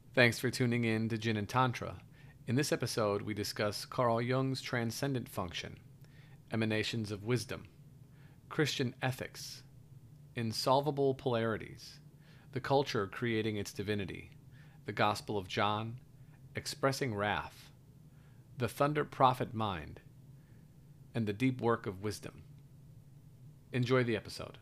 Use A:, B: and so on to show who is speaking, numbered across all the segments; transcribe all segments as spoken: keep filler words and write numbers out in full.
A: Thanks for tuning in to Jin and Tantra. In this episode, we discuss Carl Jung's transcendent function, emanations of wisdom, Christian ethics, insolvable polarities, the culture creating its divinity, the Gospel of John, expressing wrath, the thunder prophet mind, and the deep work of wisdom. Enjoy the episode.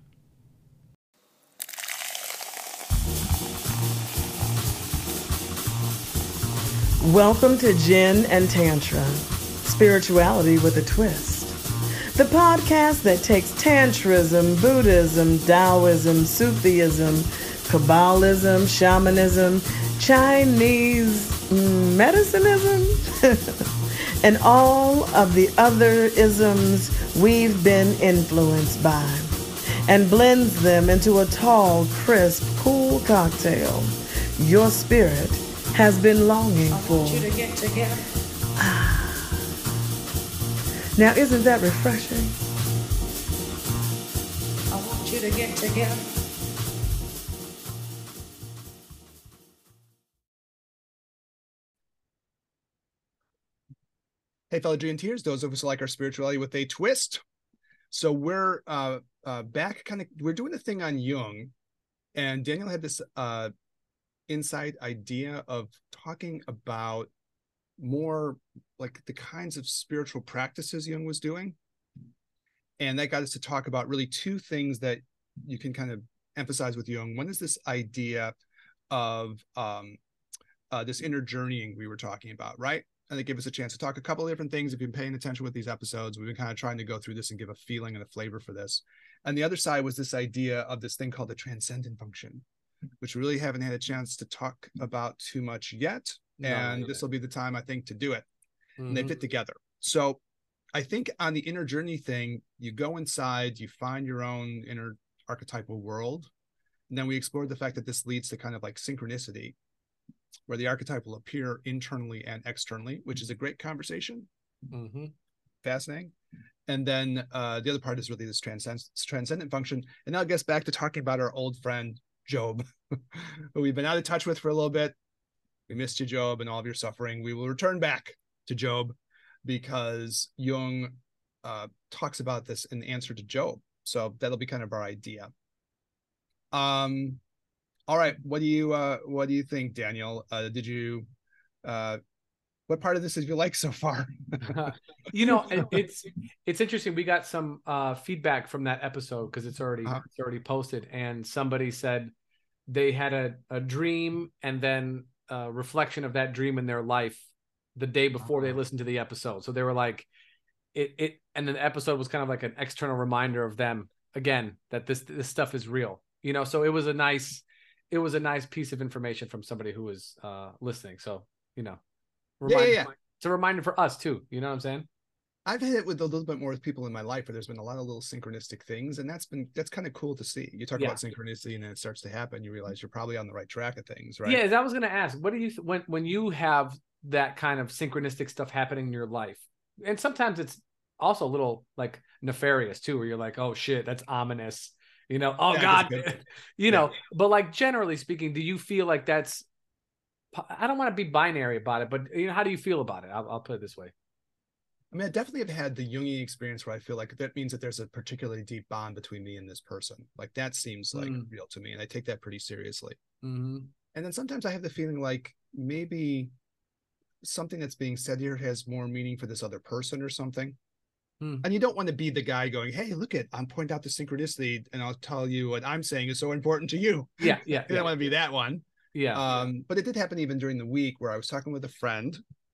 B: Welcome to Jin and Tantra, spirituality with a twist. The podcast that takes Tantrism, Buddhism, Taoism, Sufism, Kabbalism, Shamanism, Chinese medicinism, and all of the other isms we've been influenced by, and blends them into a tall, crisp, cool cocktail your spirit has been longing
C: I
B: for.
C: want you to get together.
B: Now, isn't that refreshing?
C: I want you to get together.
D: Hey, fellow G N Ters, those of us who like our spirituality with a twist. So we're uh, uh, back, kind of, we're doing a thing on Jung, and Daniel had this uh, insight idea of talking about more like the kinds of spiritual practices Jung was doing. And that got us to talk about really two things that you can kind of emphasize with Jung. One is this idea of um, uh, this inner journeying we were talking about, right? And it gave us a chance to talk a couple of different things. If you've been paying attention with these episodes, we've been kind of trying to go through this and give a feeling and a flavor for this. And the other side was this idea of this thing called the transcendent function, which we really haven't had a chance to talk about too much yet.
A: No,
D: and
A: yeah.
D: This will be the time, I think, to do it.
A: Mm-hmm.
D: And they fit together. So I think on the inner journey thing, you go inside, you find your own inner archetypal world. And then we explored the fact that this leads to kind of like synchronicity, where the archetype will appear internally and externally, which is a great conversation.
A: Mm-hmm.
D: Fascinating. And then uh, the other part is really this transcend- transcendent function. And now I guess back to talking about our old friend, Job, who we've been out of touch with for a little bit. We missed you, Job, and all of your suffering. We will return back to Job because Jung uh, talks about this in answer to Job. So that'll be kind of our idea. Um, all right. What do you uh, what do you think, Daniel? Uh, did you uh, what part of this did you like so far?
A: You know, it, it's it's interesting. We got some uh, feedback from that episode because it's already
D: Uh-huh.
A: it's already posted, and somebody said they had a, a dream and then a reflection of that dream in their life the day before they
D: Uh-huh.
A: listened to the episode. So they were like, it it, and then the episode was kind of like an external reminder of them again that this this stuff is real. You know, so it was a nice it was a nice piece of information from somebody who was uh, listening. So you know.
D: Yeah, yeah,
A: Remind,
D: yeah.
A: It's a reminder for us too. You know what I'm saying?
D: I've had it with a little bit more with people in my life where there's been a lot of little synchronistic things, and that's been that's kind of cool to see. You talk
A: Yeah.
D: about synchronicity, and then it starts to happen. You realize you're probably on the right track of things, right?
A: Yeah, as I was going to ask, what do you when when you have that kind of synchronistic stuff happening in your life, and sometimes it's also a little like nefarious too, where you're like, oh shit, that's ominous. You know, oh
D: Yeah,
A: God,
D: that's good.
A: you
D: Yeah.
A: know. But like generally speaking, do you feel like that's? I don't want to be binary about it, but you know, how do you feel about it? I'll, I'll put it this way.
D: I mean, I definitely have had the Jungian experience where I feel like that means that there's a particularly deep bond between me and this person. Like that seems like
A: Mm.
D: real to me, and I take that pretty seriously.
A: Mm-hmm.
D: And then sometimes I have the feeling like maybe something that's being said here has more meaning for this other person or something.
A: Hmm.
D: And you don't want to be the guy going, hey, look at, I'm pointing out the synchronicity and I'll tell you what I'm saying is so important to you.
A: Yeah, yeah,
D: You
A: yeah,
D: don't want to be that one.
A: yeah.
D: Um, but it did happen even during the week where I was talking with a friend,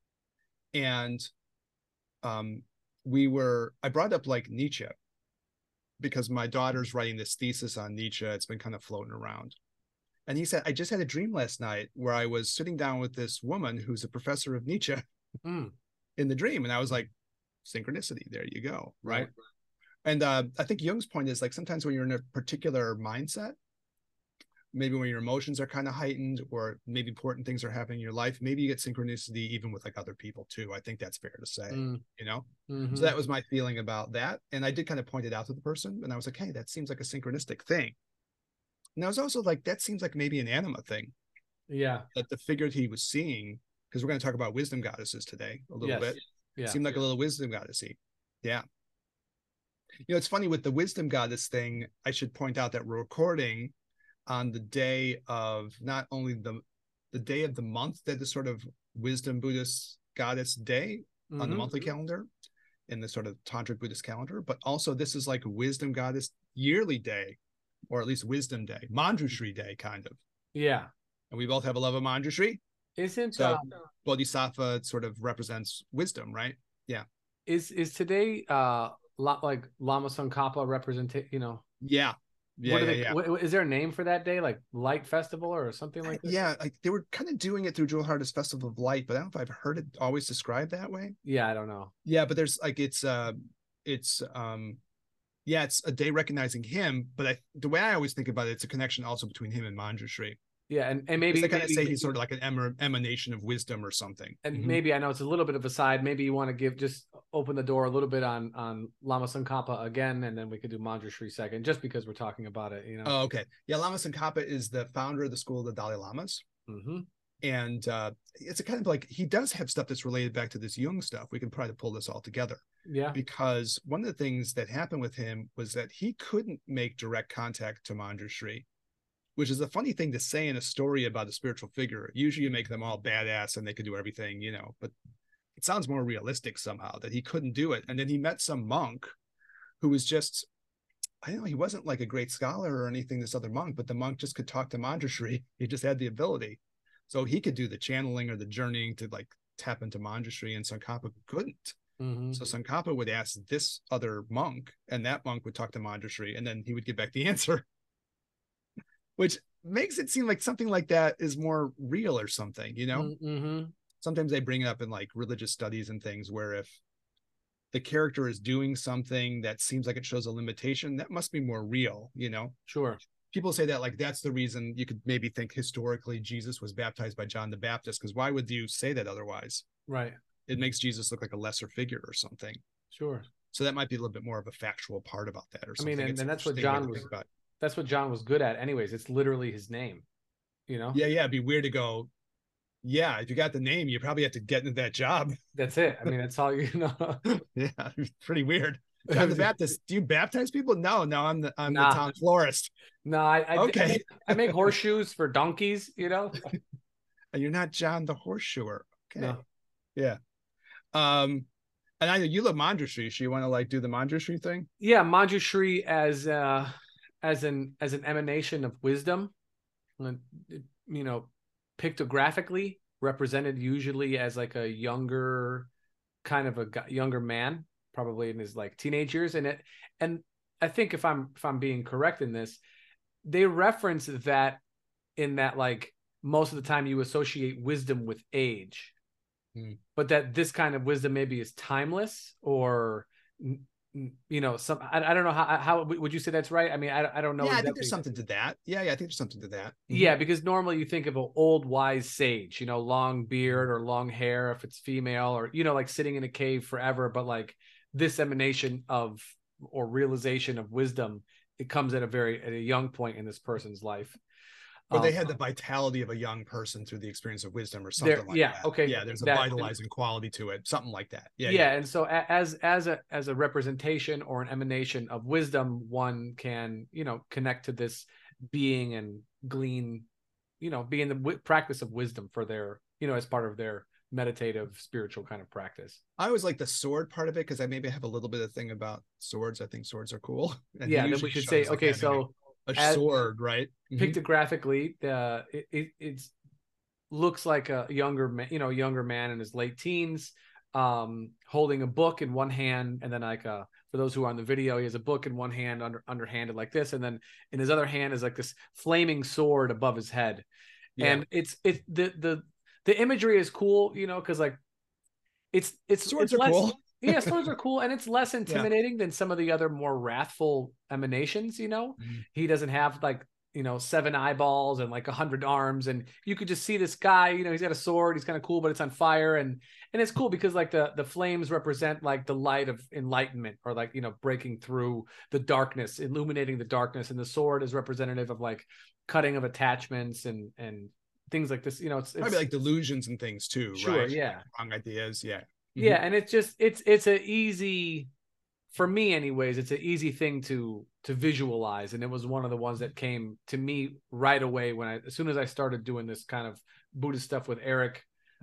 D: and um, we were, I brought up like Nietzsche because my daughter's writing this thesis on Nietzsche. It's been kind of floating around. And he said, I just had a dream last night where I was sitting down with this woman who's a professor of Nietzsche
A: Mm.
D: in the dream. And I was like, synchronicity, there you go. Right.
A: Right.
D: And uh, I think Jung's point is like sometimes when you're in a particular mindset, maybe when your emotions are kind of heightened, or maybe important things are happening in your life, maybe you get synchronicity even with like other people too. I think that's fair to say,
A: Mm.
D: you know?
A: Mm-hmm.
D: So that was my feeling about that. And I did kind of point it out to the person, and I was like, hey, that seems like a synchronistic thing. And I was also like, that seems like maybe an anima thing.
A: Yeah.
D: That the figure he was seeing, because we're going to talk about wisdom goddesses today a little
A: Yes.
D: bit,
A: Yeah.
D: seemed like a little wisdom goddessy. Yeah. You know, it's funny with the wisdom goddess thing. I should point out that we're recording on the day of not only the the day of the month that is sort of wisdom Buddhist goddess day mm-hmm. on the monthly calendar in the sort of tantric Buddhist calendar, but also this is like wisdom goddess yearly day, or at least wisdom day, Manjushri day, kind of.
A: Yeah.
D: And we both have a love of Manjushri.
A: Isn't
D: so
A: um,
D: Bodhisattva sort of represents wisdom, right? Yeah.
A: Is is today uh like Lama Tsongkhapa represent, you know?
D: Yeah. Yeah,
A: what are
D: yeah,
A: they,
D: yeah.
A: What, is there a name for that day, like Light Festival or something like that?
D: Yeah, like they were kind of doing it through Jewel Harvest Festival of Light, but I don't know if I've heard it always described that way.
A: Yeah, I don't know.
D: Yeah, but there's like it's uh it's um yeah, it's a day recognizing him, but I the way I always think about it, it's a connection also between him and Manjushri.
A: Yeah, and, and maybe
D: they kind of
A: maybe,
D: say he's sort of like an em- emanation of wisdom or something.
A: And
D: mm-hmm.
A: maybe I know it's a little bit of a side. Maybe you want to give just open the door a little bit on on Lama Tsongkhapa again, and then we could do Manjushri second, just because we're talking about it. You know.
D: Oh, okay. Yeah, Lama Tsongkhapa is the founder of the school of the Dalai Lamas,
A: mm-hmm.
D: and uh, it's a kind of like he does have stuff that's related back to this Jung stuff. We can probably pull this all together.
A: Yeah.
D: Because one of the things that happened with him was that he couldn't make direct contact to Manjushri, which is a funny thing to say in a story about a spiritual figure. Usually you make them all badass and they can do everything, you know, but it sounds more realistic somehow that he couldn't do it. And then he met some monk who was just, I don't know, he wasn't like a great scholar or anything, this other monk, but the monk just could talk to Manjushri. He just had the ability. So he could do the channeling or the journeying to like tap into Manjushri, and Tsongkhapa couldn't.
A: Mm-hmm.
D: So Tsongkhapa would ask this other monk, and that monk would talk to Manjushri, and then he would get back the answer. Which makes it seem like something like that is more real or something, you know?
A: Mm-hmm.
D: Sometimes they bring it up in like religious studies and things where if the character is doing something that seems like it shows a limitation, that must be more real, you know?
A: Sure.
D: People say that like that's the reason you could maybe think historically Jesus was baptized by John the Baptist, because why would you say that otherwise?
A: Right.
D: It makes Jesus look like a lesser figure or something.
A: Sure.
D: So that might be a little bit more of a factual part about that or
A: I
D: something.
A: mean, and, and that's what John was that's what John was good at anyways. It's literally his name, you know?
D: Yeah, yeah. It'd be weird to go, yeah, if you got the name, you probably have to get into that job.
A: That's it. I mean, that's all you know.
D: Yeah, pretty weird. John the Baptist, do you baptize people? No, no, I'm the I'm
A: nah.
D: the town florist.
A: No, I, I
D: okay.
A: I make, I make horseshoes for donkeys, you know?
D: And you're not John the horseshoer. Okay.
A: No.
D: Yeah. Um, and I know you love Manjushri. So you want to like do the Manjushri thing?
A: Yeah, Manjushri as uh as an as an emanation of wisdom, you know, pictographically represented usually as like a younger kind of a younger man, probably in his like teenage years. And it and I think if I'm if I'm being correct in this, they reference that in that like most of the time you associate wisdom with age.
D: Hmm.
A: But that this kind of wisdom maybe is timeless, or you know, some I, I don't know how how would you say that's right? I mean, I, I don't know.
D: Yeah,
A: exactly.
D: I think there's something to that. Yeah, yeah, I think there's something to that. Mm-hmm.
A: Yeah, because normally you think of an old wise sage, you know, long beard or long hair if it's female, or you know, like sitting in a cave forever. But like this emanation of or realization of wisdom, it comes at a very at a young point in this person's life.
D: Or they
A: um,
D: had the vitality of a young person through the experience of wisdom or something like
A: yeah,
D: that.
A: Okay.
D: Yeah, there's a
A: that,
D: vitalizing quality to it, something like that. Yeah,
A: yeah.
D: yeah.
A: And so as as a as a representation or an emanation of wisdom, one can, you know, connect to this being and glean, you know, be in the w- practice of wisdom for their, you know, as part of their meditative spiritual kind of practice.
D: I always like the sword part of it because I maybe have a little bit of thing about swords. I think swords are cool. And
A: yeah, then we could say, okay, so
D: a
A: as,
D: sword, right?
A: Pictographically, uh, it, it it's looks like a younger man, you know, younger man in his late teens, um, holding a book in one hand, and then like uh, for those who are on the video, he has a book in one hand, under underhanded like this, and then in his other hand is like this flaming sword above his head, yeah. And it's it's the the the imagery is cool, you know, because like it's it's
D: swords
A: it's
D: are
A: less,
D: cool.
A: Yeah, swords are cool, and it's less intimidating yeah. than some of the other more wrathful emanations. You know, mm-hmm. He doesn't have like, you know, seven eyeballs and like a hundred arms, and you could just see this guy. You know, he's got a sword. He's kind of cool, but it's on fire, and and it's cool because like the the flames represent like the light of enlightenment, or like, you know, breaking through the darkness, illuminating the darkness, and the sword is representative of like cutting of attachments and and things like this. You know, it's, it's
D: Probably like delusions and things too,
A: sure,
D: right?
A: yeah,
D: Wrong ideas, yeah.
A: yeah, and it's just it's it's a easy, for me anyways, it's an easy thing to to visualize, and it was one of the ones that came to me right away when I as soon as I started doing this kind of Buddhist stuff with Eric.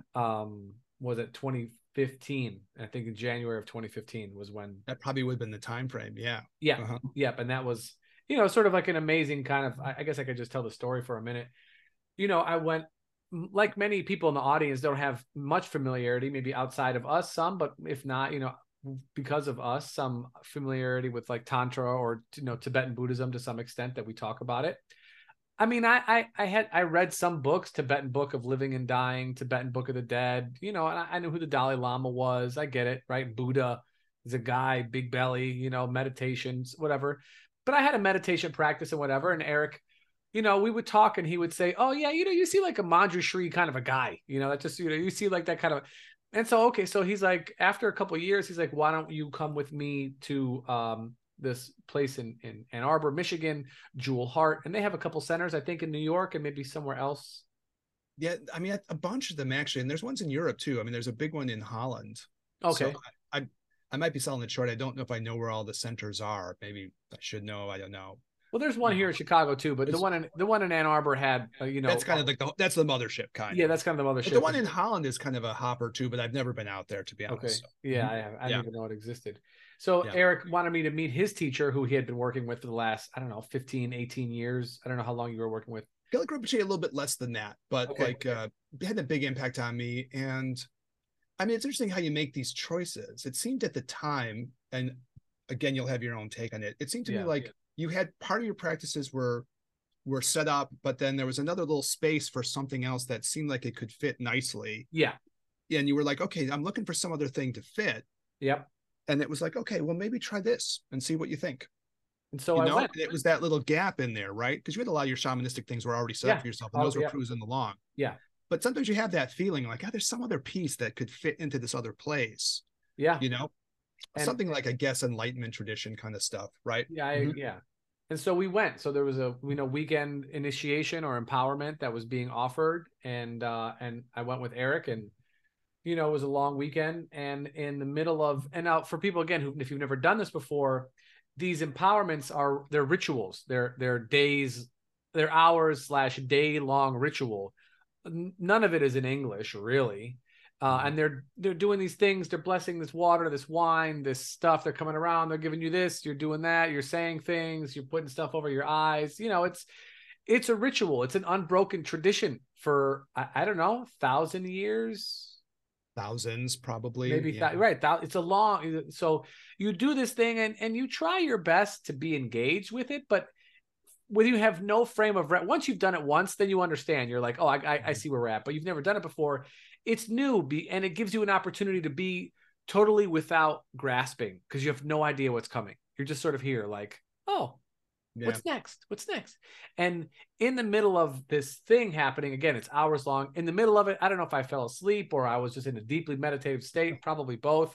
A: Um, was it twenty fifteen? I think in January of twenty fifteen was when
D: That probably would have been the time frame, yeah.
A: yeah,
D: Uh-huh.
A: yep, and that was, you know, sort of like an amazing kind of. I, I guess I could just tell the story for a minute. You know, I went, like many people in the audience don't have much familiarity, maybe outside of us, some, but if not, you know, because of us, some familiarity with like Tantra or, you know, Tibetan Buddhism to some extent that we talk about it. I mean, I, I, I had, I read some books, Tibetan Book of Living and Dying, Tibetan Book of the Dead, you know, and I, I knew who the Dalai Lama was. I get it, right? Buddha is a guy, big belly, you know, meditations, whatever. But I had a meditation practice and whatever. And Eric, you know, we would talk and he would say, oh yeah, you know, you see like a Manjushri kind of a guy, you know, that just, you know, you see like that kind of, and so, okay. So he's like, after a couple of years, he's like, why don't you come with me to, um, this place in, in Ann Arbor, Michigan, Jewel Heart. And they have a couple centers, I think in New York and maybe somewhere else.
D: Yeah. I mean, a bunch of them actually. And there's ones in Europe too. I mean, there's a big one in Holland.
A: Okay.
D: So I, I, I might be selling it short. I don't know if I know where all the centers are. Maybe I should know. I don't know.
A: Well, there's one here in Chicago too, but
D: It's,
A: the one in the one in Ann Arbor had, uh, you know,
D: that's kind of like the that's the mothership kind.
A: Yeah,
D: of.
A: that's kind of the mothership.
D: But the one in Holland is kind of a hopper too, but I've never been out there to be honest.
A: Okay.
D: So.
A: Yeah, I have. I
D: yeah.
A: didn't even know it existed. So
D: yeah.
A: Eric wanted me to meet his teacher, who he had been working with for the last, I don't know, fifteen, eighteen years. I don't know how long you were working with.
D: Gillick Rinpoche a little bit less than that, but
A: okay.
D: like uh, it had a big impact on me. And I mean, it's interesting how you make these choices. It seemed at the time, and again, you'll have your own take on it. It seemed to
A: yeah.
D: me like you had part of your practices were were set up, but then there was another little space for something else that seemed like it could fit nicely.
A: Yeah.
D: And you were like, okay, I'm looking for some other thing to fit.
A: Yep.
D: And it was like, okay, well, maybe try this and see what you think.
A: And so
D: you
A: I
D: know,
A: went.
D: It was that little gap in there, right? Because you had a lot of your shamanistic things were already set
A: yeah.
D: up for yourself, and
A: oh,
D: those were
A: yeah.
D: cruising along.
A: Yeah.
D: But sometimes you have that feeling like, oh, there's some other piece that could fit into this other place.
A: Yeah.
D: You know,
A: and,
D: something like, I guess, Enlightenment tradition kind of stuff, right?
A: Yeah. I,
D: mm-hmm.
A: Yeah. And so we went. So there was a, you know, weekend initiation or empowerment that was being offered. And, uh, and I went with Eric, and, you know, it was a long weekend. And in the middle of, and now for people, again, who, if you've never done this before, these empowerments are, they're rituals. They're, they're days, they're hours slash day long ritual. None of it is in English, really. Uh, and they're they're doing these things. They're blessing this water, this wine, this stuff. They're coming around. They're giving you this. You're doing that. You're saying things. You're putting stuff over your eyes. You know, it's it's a ritual. It's an unbroken tradition for I, I don't know, thousand years,
D: thousands probably.
A: Maybe
D: yeah.
A: th- right. Th- it's a long. So you do this thing, and and you try your best to be engaged with it, but when you have no frame of re- once you've done it once, then you understand. You're like, oh, I, I, I see where we're at. But you've never done it before. It's new, be, and it gives you an opportunity to be totally without grasping because you have no idea what's coming. You're just sort of here, like, oh, yeah. what's next? What's next? And in the middle of this thing happening, again, it's hours long. In the middle of it, I don't know if I fell asleep or I was just in a deeply meditative state, probably both.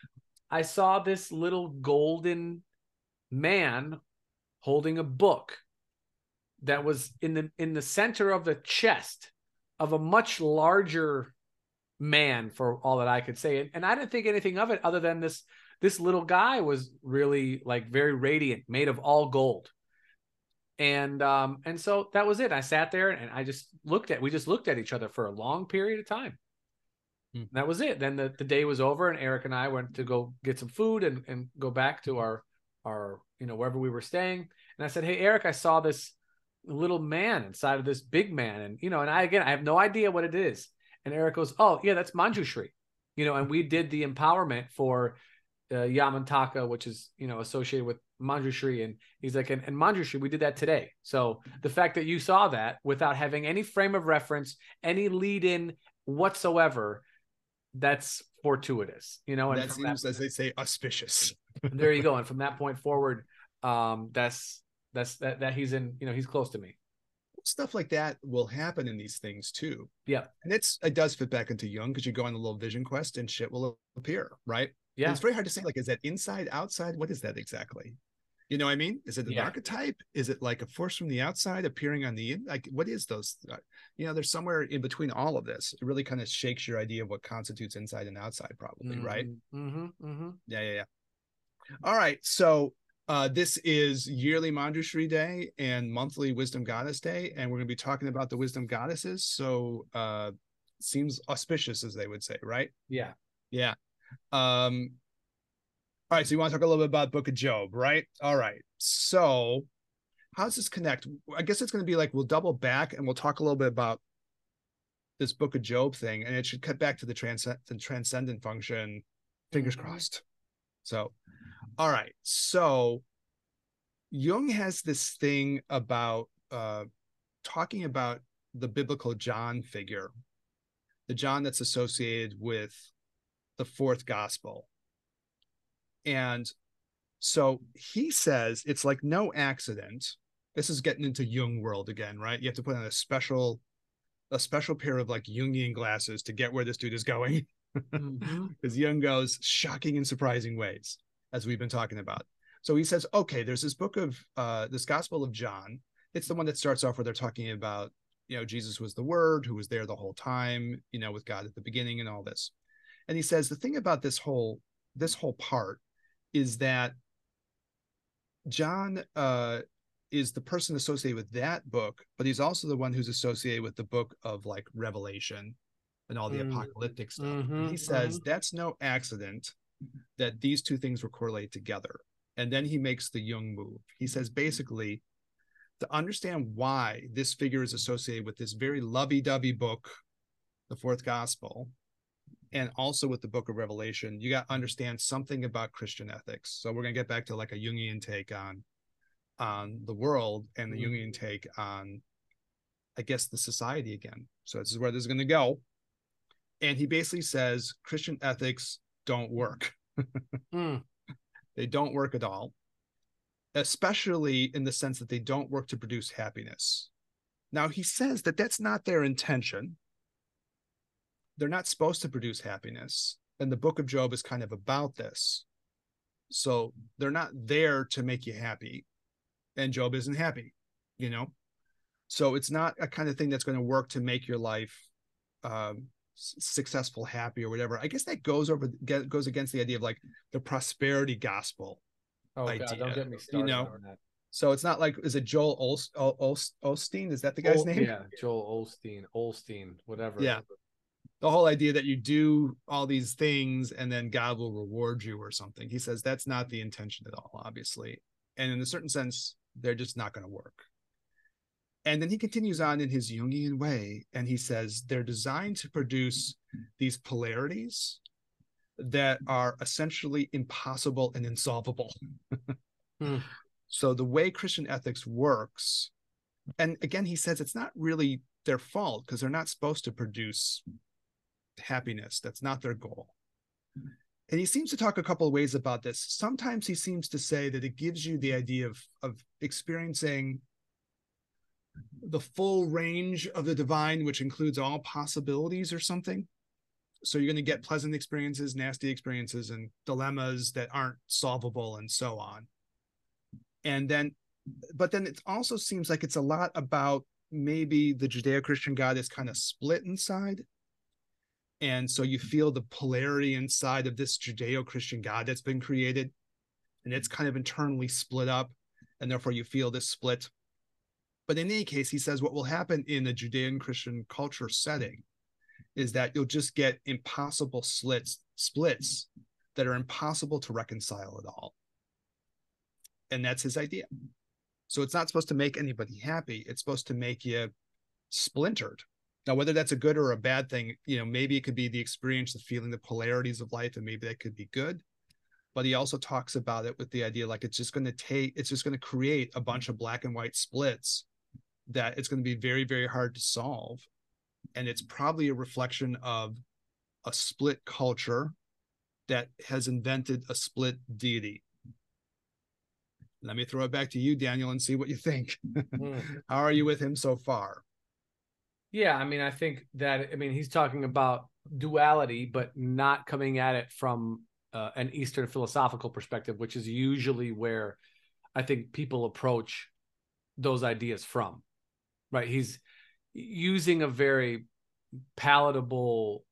A: I saw this little golden man holding a book that was in the in the center of the chest of a much larger man, for all that I could say. And, and I didn't think anything of it other than this this little guy was really like very radiant, made of all gold. And um and so that was it. I sat there and I just looked at we just looked at each other for a long period of time. Hmm. That was it. Then the, the day was over, and Eric and I went to go get some food and, and go back to our our you know wherever we were staying. And I said, hey Eric, I saw this little man inside of this big man, and you know and I again I have no idea what it is. And Eric goes, oh yeah, that's Manjushri, you know and we did the empowerment for uh, Yamantaka, which is you know associated with Manjushri. And he's like, and, and Manjushri, we did that today. So the fact that you saw that without having any frame of reference, any lead in whatsoever, that's fortuitous, you know and
D: that seems,
A: that,
D: as they say, auspicious.
A: There you go. And from that point forward, um that's that's that that he's in you know he's close to me.
D: Stuff like that will happen in these things too.
A: Yeah.
D: And it's it does fit back into Jung, because you go on a little vision quest and shit will appear, right?
A: Yeah.
D: And it's very hard to say, like, is that inside, outside? What is that exactly? You know what I mean? Is it an
A: Yeah.
D: archetype? Is it like a force from the outside appearing on the in? Like, what is those? Uh, you know, there's somewhere in between all of this. It really kind of shakes your idea of what constitutes inside and outside, probably,
A: Mm-hmm.
D: right?
A: Mm-hmm. Mm-hmm.
D: Yeah, yeah, yeah. All right. So uh, this is yearly Manjushri Day and monthly Wisdom Goddess Day, and we're going to be talking about the wisdom goddesses. So uh, seems auspicious, as they would say, right?
A: Yeah.
D: Yeah. Um, all right, so you want to talk a little bit about Book of Job, right? All right. So how does this connect? I guess it's going to be like we'll double back and we'll talk a little bit about this Book of Job thing, and it should cut back to the, trans- the transcendent function. Fingers
A: Mm-hmm.
D: crossed. So, all right. So Jung has this thing about uh, talking about the biblical John figure, the John that's associated with the fourth gospel. And so he says it's like no accident. This is getting into Jung world again, right? You have to put on a special, a special pair of like Jungian glasses to get where this dude is going.
A: Mm-hmm.
D: Because Jung goes shocking and surprising ways, as we've been talking about. So he says, okay, there's this book of uh, this Gospel of John. It's the one that starts off where they're talking about, you know, Jesus was the Word who was there the whole time, you know, with God at the beginning and all this. And he says the thing about this whole this whole part is that John uh, is the person associated with that book, but he's also the one who's associated with the book of like Revelation and all the
A: Mm-hmm.
D: apocalyptic stuff.
A: Mm-hmm.
D: And he says
A: Mm-hmm.
D: that's no accident that these two things were correlated together. And then he makes the Jung move. He says basically, to understand why this figure is associated with this very lovey-dovey book, the fourth gospel, and also with the book of Revelation, you got to understand something about Christian ethics. So we're going to get back to like a Jungian take on, on the world and the
A: Mm-hmm.
D: Jungian take on, I guess, the society again. So this is where this is going to go. And he basically says Christian ethics don't work.
A: Mm.
D: They don't work at all, especially in the sense that they don't work to produce happiness. Now, he says that that's not their intention. They're not supposed to produce happiness. And the book of Job is kind of about this. So they're not there to make you happy. And Job isn't happy, you know? So it's not a kind of thing that's going to work to make your life um, successful, happy, or whatever. I guess that goes over goes against the idea of like the prosperity gospel.
A: Oh
D: idea,
A: God, don't get me started
D: you know?
A: on that.
D: So it's not like, is it Joel Olst, Olst, Osteen? Is that the guy's
A: Oh,
D: name?
A: Yeah, Joel Osteen, Olstein, whatever.
D: Yeah. The whole idea that you do all these things and then God will reward you or something. He says that's not the intention at all, obviously. And in a certain sense, they're just not going to work. And then he continues on in his Jungian way, and he says they're designed to produce these polarities that are essentially impossible and insolvable.
A: Hmm.
D: So the way Christian ethics works, and again, he says it's not really their fault because they're not supposed to produce happiness. That's not their goal. And he seems to talk a couple of ways about this. Sometimes he seems to say that it gives you the idea of, of experiencing the full range of the divine, which includes all possibilities or something. So you're going to get pleasant experiences, nasty experiences, and dilemmas that aren't solvable and so on. And then, but then it also seems like it's a lot about maybe the Judeo-Christian God is kind of split inside. And so you feel the polarity inside of this Judeo-Christian God that's been created, and it's kind of internally split up, and therefore you feel this split. But in any case, he says what will happen in a Judean-Christian culture setting is that you'll just get impossible slits, splits that are impossible to reconcile at all. And that's his idea. So it's not supposed to make anybody happy. It's supposed to make you splintered. Now, whether that's a good or a bad thing, you know, maybe it could be the experience of feeling the polarities of life, and maybe that could be good. But he also talks about it with the idea like it's just going to take, it's just going to create a bunch of black and white splits that it's going to be very, very hard to solve. And it's probably a reflection of a split culture that has invented a split deity. Let me throw it back to you, Daniel, and see what you think.
A: Mm.
D: How are you with him so far?
A: Yeah, I mean, I think that, I mean, he's talking about duality, but not coming at it from uh, an Eastern philosophical perspective, which is usually where I think people approach those ideas from, right? He's using a very palatable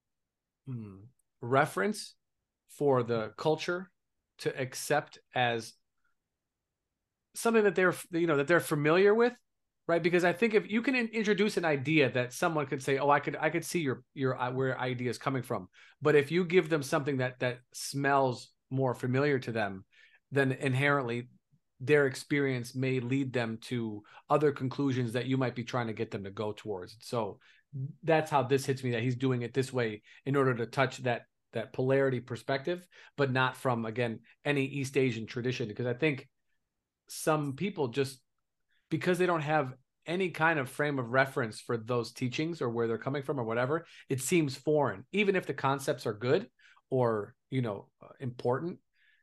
A: hmm, reference for the culture to accept as something that they're, you know, that they're familiar with, right? Because I think if you can in- introduce an idea that someone could say, oh, I could, I could see your, your, uh, where idea is coming from. But if you give them something that, that smells more familiar to them, then inherently their experience may lead them to other conclusions that you might be trying to get them to go towards. So that's how this hits me, that he's doing it this way in order to touch that, that polarity perspective, but not from, again, any East Asian tradition. Because I think some people just, because they don't have any kind of frame of reference for those teachings or where they're coming from or whatever, it seems foreign. Even if the concepts are good or, you know, important,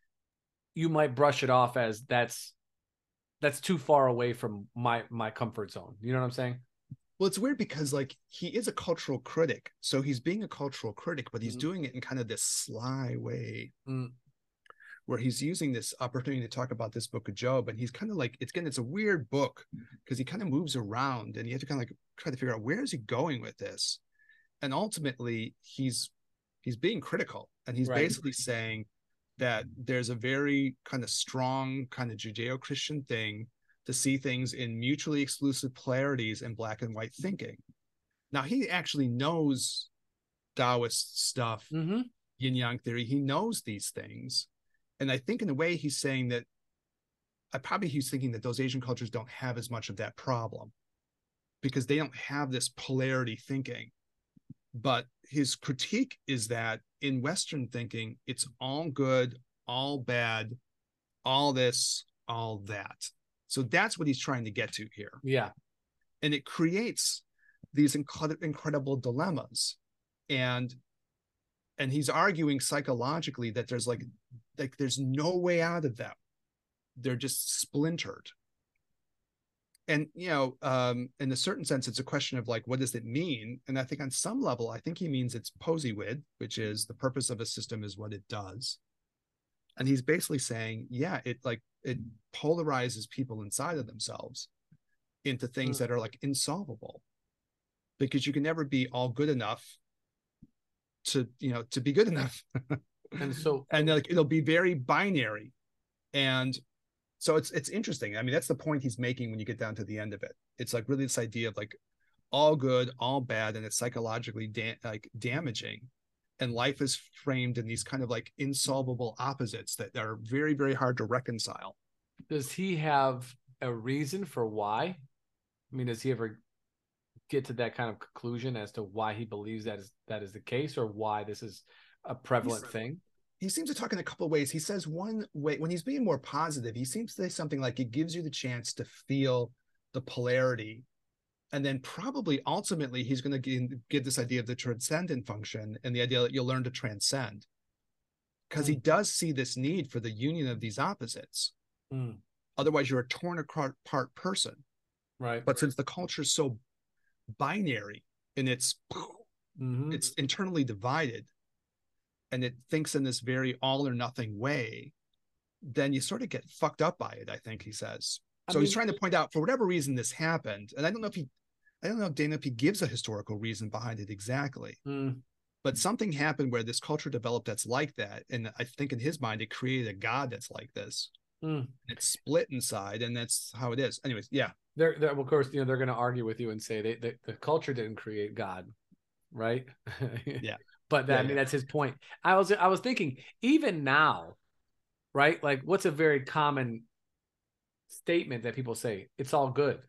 A: you might brush it off as that's that's too far away from my my comfort zone. You know what I'm saying?
D: Well, it's weird because like he is a cultural critic, so he's being a cultural critic, but he's
A: Mhm.
D: doing it in kind of this sly way,
A: Mm.
D: where he's using this opportunity to talk about this book of Job, and he's kind of like, it's again, it's a weird book because he kind of moves around, and you have to kind of like try to figure out where is he going with this, and ultimately he's he's being critical, and he's
A: Right.
D: basically saying that there's a very kind of strong kind of Judeo-Christian thing to see things in mutually exclusive polarities and black and white thinking. Now, he actually knows Taoist stuff,
A: Mm-hmm.
D: yin yang theory. He knows these things. And I think in a way he's saying that, I probably he's thinking that those Asian cultures don't have as much of that problem because they don't have this polarity thinking. But his critique is that in Western thinking, it's all good, all bad, all this, all that. So that's what he's trying to get to here.
A: Yeah.
D: And it creates these inc- incredible dilemmas. And and he's arguing psychologically that there's like, like there's no way out of them. They're just splintered. And, you know, um, in a certain sense, it's a question of like, what does it mean? And I think on some level, I think he means it's posywid, which is the purpose of a system is what it does. And he's basically saying, yeah, it like, it polarizes people inside of themselves into things
A: Mm.
D: that are like insolvable, because you can never be all good enough to, you know, to be good enough.
A: And so,
D: and like, it'll be very binary. And so it's it's interesting. I mean, that's the point he's making when you get down to the end of it. It's like really this idea of like all good, all bad, and it's psychologically da- like damaging. And life is framed in these kind of like insolvable opposites that are very, very hard to reconcile.
A: does he have a reason for why? I mean, does he ever get to that kind of conclusion as to why he believes that is that is the case, or why this is a prevalent
D: He's,
A: thing?
D: he seems to talk in a couple of ways. He says one way, when he's being more positive, he seems to say something like it gives you the chance to feel the polarity. And then probably ultimately he's going to get this idea of the transcendent function and the idea that you'll learn to transcend. Because
A: Mm.
D: he does see this need for the union of these opposites.
A: Mm.
D: Otherwise, you're a torn apart person.
A: Right.
D: But since the culture is so binary and it's
A: Mm-hmm.
D: it's internally divided, and it thinks in this very all or nothing way, then you sort of get fucked up by it, I think he says.
A: I
D: So
A: mean,
D: he's trying to point out, for whatever reason this happened, and I don't know if he, I don't know if Dana, if he gives a historical reason behind it exactly,
A: mm.
D: but something happened where this culture developed that's like that. And I think in his mind, it created a God that's like this.
A: Mm.
D: It's split inside, and that's how it is. Anyways, yeah.
A: They're, they're of course, you know, they're going to argue with you and say they, they the culture didn't create God, right?
D: Yeah.
A: But that,
D: Yeah,
A: I mean,
D: yeah.
A: that's his point. I was I was thinking, even now, right? Like, what's a very common statement that people say? It's all good.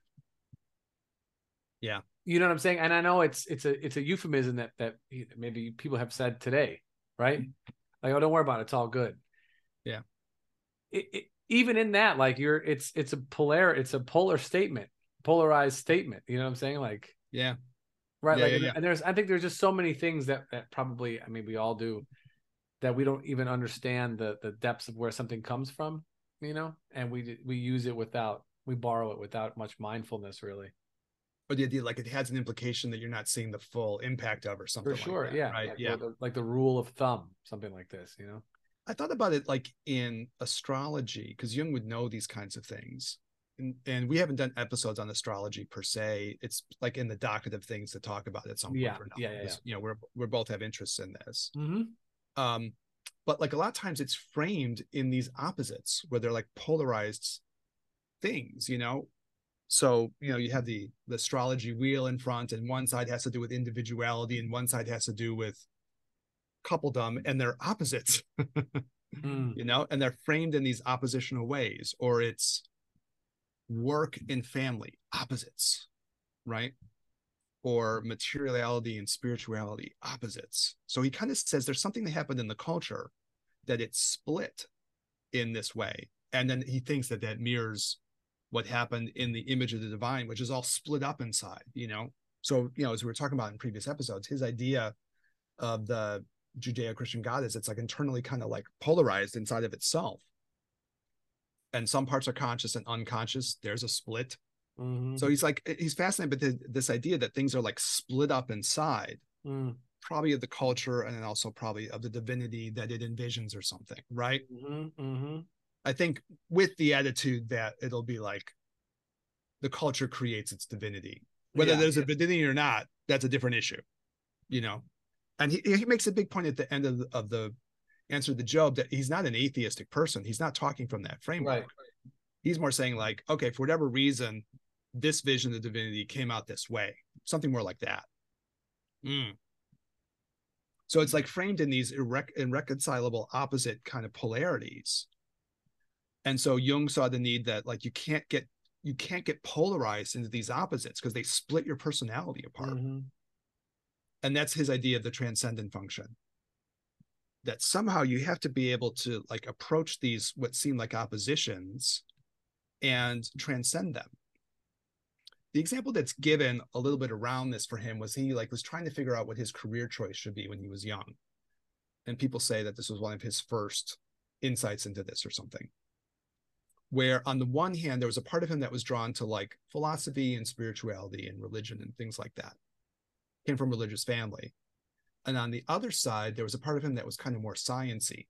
D: Yeah.
A: You know what I'm saying? And I know it's it's a it's a euphemism that that maybe people have said today, right? Like, oh, don't worry about it, it's all good.
D: Yeah.
A: It, it, even in that, like, you're it's it's a polar it's a polar statement, polarized statement. You know what I'm saying? Like,
D: Yeah.
A: right?
D: Yeah,
A: Like,
D: yeah,
A: and,
D: yeah.
A: and there's I think there's just so many things that that probably, I mean, we all do, that we don't even understand the the depths of where something comes from, you know, and we we use it without we borrow it without much mindfulness, really.
D: Or the idea like it has an implication that you're not seeing the full impact of, or something
A: For sure,
D: like that.
A: yeah,
D: Right.
A: like,
D: Yeah.
A: the, like the rule of thumb, something like this, you know.
D: I thought about it like in astrology, because Jung would know these kinds of things. And, and we haven't done episodes on astrology per se. It's like in the docket of things to talk about at some point
A: Yeah,
D: or another.
A: yeah, yeah, yeah.
D: You know, we're we both have interests in this.
A: Mm-hmm.
D: Um, but like a lot of times it's framed in these opposites where they're like polarized things, you know. So, you know, you have the, the astrology wheel in front, and one side has to do with individuality and one side has to do with coupledom, and they're opposites,
A: Mm.
D: you know, and they're framed in these oppositional ways. Or it's work and family, opposites, right? Or materiality and spirituality, opposites. So he kind of says there's something that happened in the culture that it's split in this way. And then he thinks that that mirrors what happened in the image of the divine, which is all split up inside, you know? So, you know, as we were talking about in previous episodes, his idea of the Judeo-Christian God is it's like internally kind of like polarized inside of itself. And some parts are conscious and unconscious. There's a split.
A: Mm-hmm.
D: So he's like, he's fascinated with this idea that things are like split up inside,
A: Mm.
D: probably of the culture and then also probably of the divinity that it envisions or something, right?
A: Mm-hmm. Mm-hmm.
D: I think with the attitude that it'll be like the culture creates its divinity. Whether
A: Yeah,
D: there's
A: yeah.
D: a divinity or not, that's a different issue, you know? And he, he makes a big point at the end of the, of the answer to Job that he's not an atheistic person. He's not talking from that framework.
A: Right.
D: He's more saying like, okay, for whatever reason, this vision of divinity came out this way, something more like that. Mm. So it's like framed in these irre- irreconcilable opposite kind of polarities. And so Jung saw the need that like you can't get you can't get polarized into these opposites because they split your personality apart.
A: Mm-hmm.
D: And that's his idea of the transcendent function. That somehow you have to be able to like approach these what seem like oppositions and transcend them. The example that's given a little bit around this for him was he like was trying to figure out what his career choice should be when he was young. And people say that this was one of his first insights into this or something. Where on the one hand, there was a part of him that was drawn to like philosophy and spirituality and religion and things like that. Came from a religious family. And on the other side, there was a part of him that was kind of more sciencey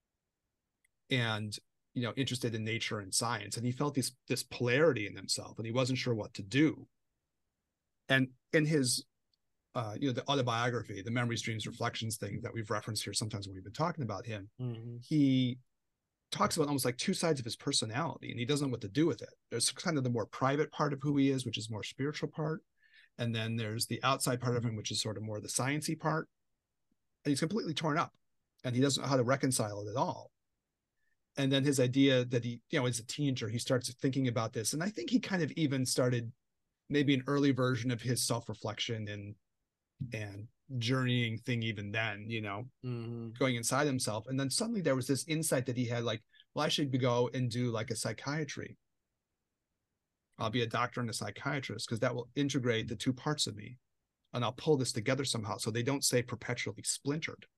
D: and, you know, interested in nature and science. And he felt this, this polarity in himself and he wasn't sure what to do. And in his, uh, you know, the autobiography, the Memories, Dreams, Reflections thing that we've referenced here sometimes when we've been talking about him,
A: Mm-hmm.
D: he talks about almost like two sides of his personality and he doesn't know what to do with it. There's kind of the more private part of who he is, which is more spiritual part. And then there's the outside part of him, which is sort of more the sciencey part. And he's completely torn up and he doesn't know how to reconcile it at all. And then his idea that he, you know, as a teenager, he starts thinking about this. And I think he kind of even started maybe an early version of his self-reflection and, and journeying thing even then, you know,
A: Mm-hmm.
D: going inside himself. And then suddenly there was this insight that he had like, well, I should go and do like a psychiatry. I'll be a doctor and a psychiatrist because that will integrate the two parts of me. And I'll pull this together somehow so they don't stay perpetually splintered.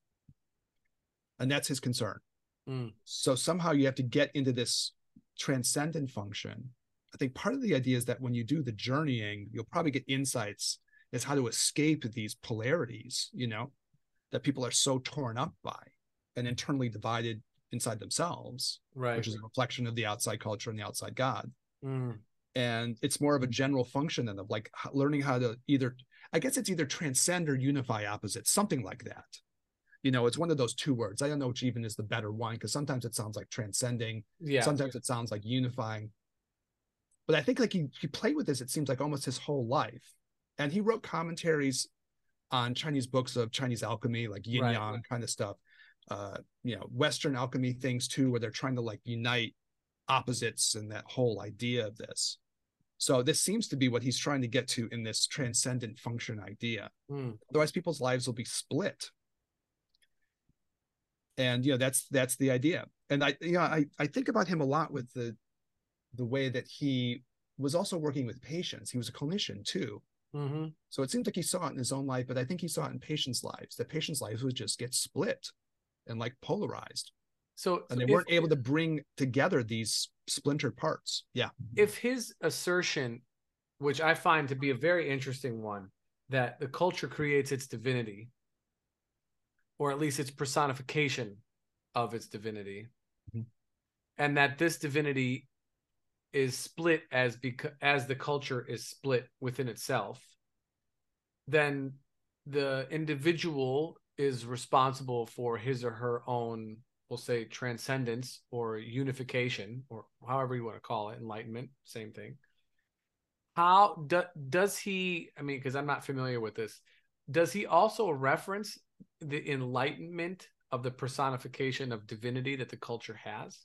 D: And that's his concern.
A: Mm.
D: So somehow you have to get into this transcendent function. I think part of the idea is that when you do the journeying, you'll probably get insights as how to escape these polarities, you know, that people are so torn up by and internally divided inside themselves,
A: Right.
D: which is a reflection of the outside culture and the outside God.
A: Mm.
D: And it's more of a general function than of like learning how to either, I guess it's either transcend or unify opposites, something like that. You know, it's one of those two words. I don't know which even is the better one because sometimes it sounds like transcending.
A: Yeah.
D: Sometimes it sounds like unifying. But I think like he, he played with this, it seems like almost his whole life. And he wrote commentaries on Chinese books of Chinese alchemy, like yin
A: Right.
D: yang kind of stuff. Uh, you know, Western alchemy things too, where they're trying to like unite opposites and that whole idea of this. So this seems to be what he's trying to get to in this transcendent function idea.
A: Mm.
D: Otherwise, people's lives will be split. And you know, that's that's the idea. And I, you know, I I think about him a lot with the the way that he was also working with patients. He was a clinician too.
A: Mm-hmm.
D: So it seems like he saw it in his own life, but I think he saw it in patients' lives. That patients' lives would just get split and like polarized,
A: So,
D: and
A: so
D: they weren't
A: if,
D: able to bring together these splintered parts. Yeah.
A: if his assertion, which I find to be a very interesting one, that the culture creates its divinity, or at least its personification of its divinity,
D: Mhm.
A: and that this divinity is split as because as the culture is split within itself, then the individual is responsible for his or her own, we'll say, transcendence or unification, or however you want to call it, enlightenment, same thing. How do, does he, I mean, because I'm not familiar with this, does he also reference the enlightenment of the personification of divinity that the culture has?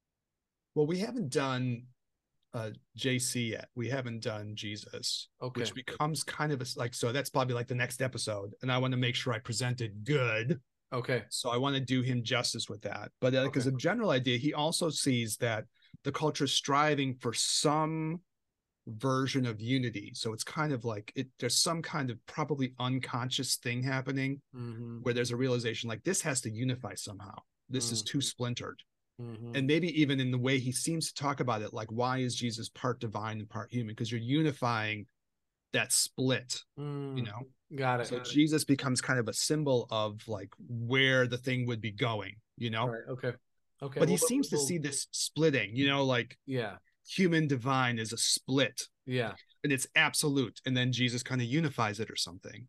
D: Well, we haven't done uh J C yet. We haven't done Jesus,
A: Okay.
D: which becomes kind of a, like, so that's probably like the next episode, and I want to make sure I present it good.
A: Okay.
D: So I want to do him justice with that. But like
A: Okay.
D: as a general idea, he also sees that the culture is striving for some version of unity. So it's kind of like it there's some kind of probably unconscious thing happening
A: Mm-hmm.
D: where there's a realization like this has to unify somehow. This is
A: Mm.
D: too splintered.
A: Mm-hmm.
D: And maybe even in the way he seems to talk about it, like, why is Jesus part divine and part human? Because you're unifying that split,
A: Mm.
D: you know?
A: Got it.
D: So
A: Got it.
D: Jesus becomes kind of a symbol of like where the thing would be going, you know?
A: All right. Okay. Okay.
D: But he
A: Well,
D: seems to
A: we'll-
D: see this splitting, you know, like
A: Yeah.
D: human divine is a split
A: Yeah.
D: and it's absolute. And then Jesus kind of unifies it or something.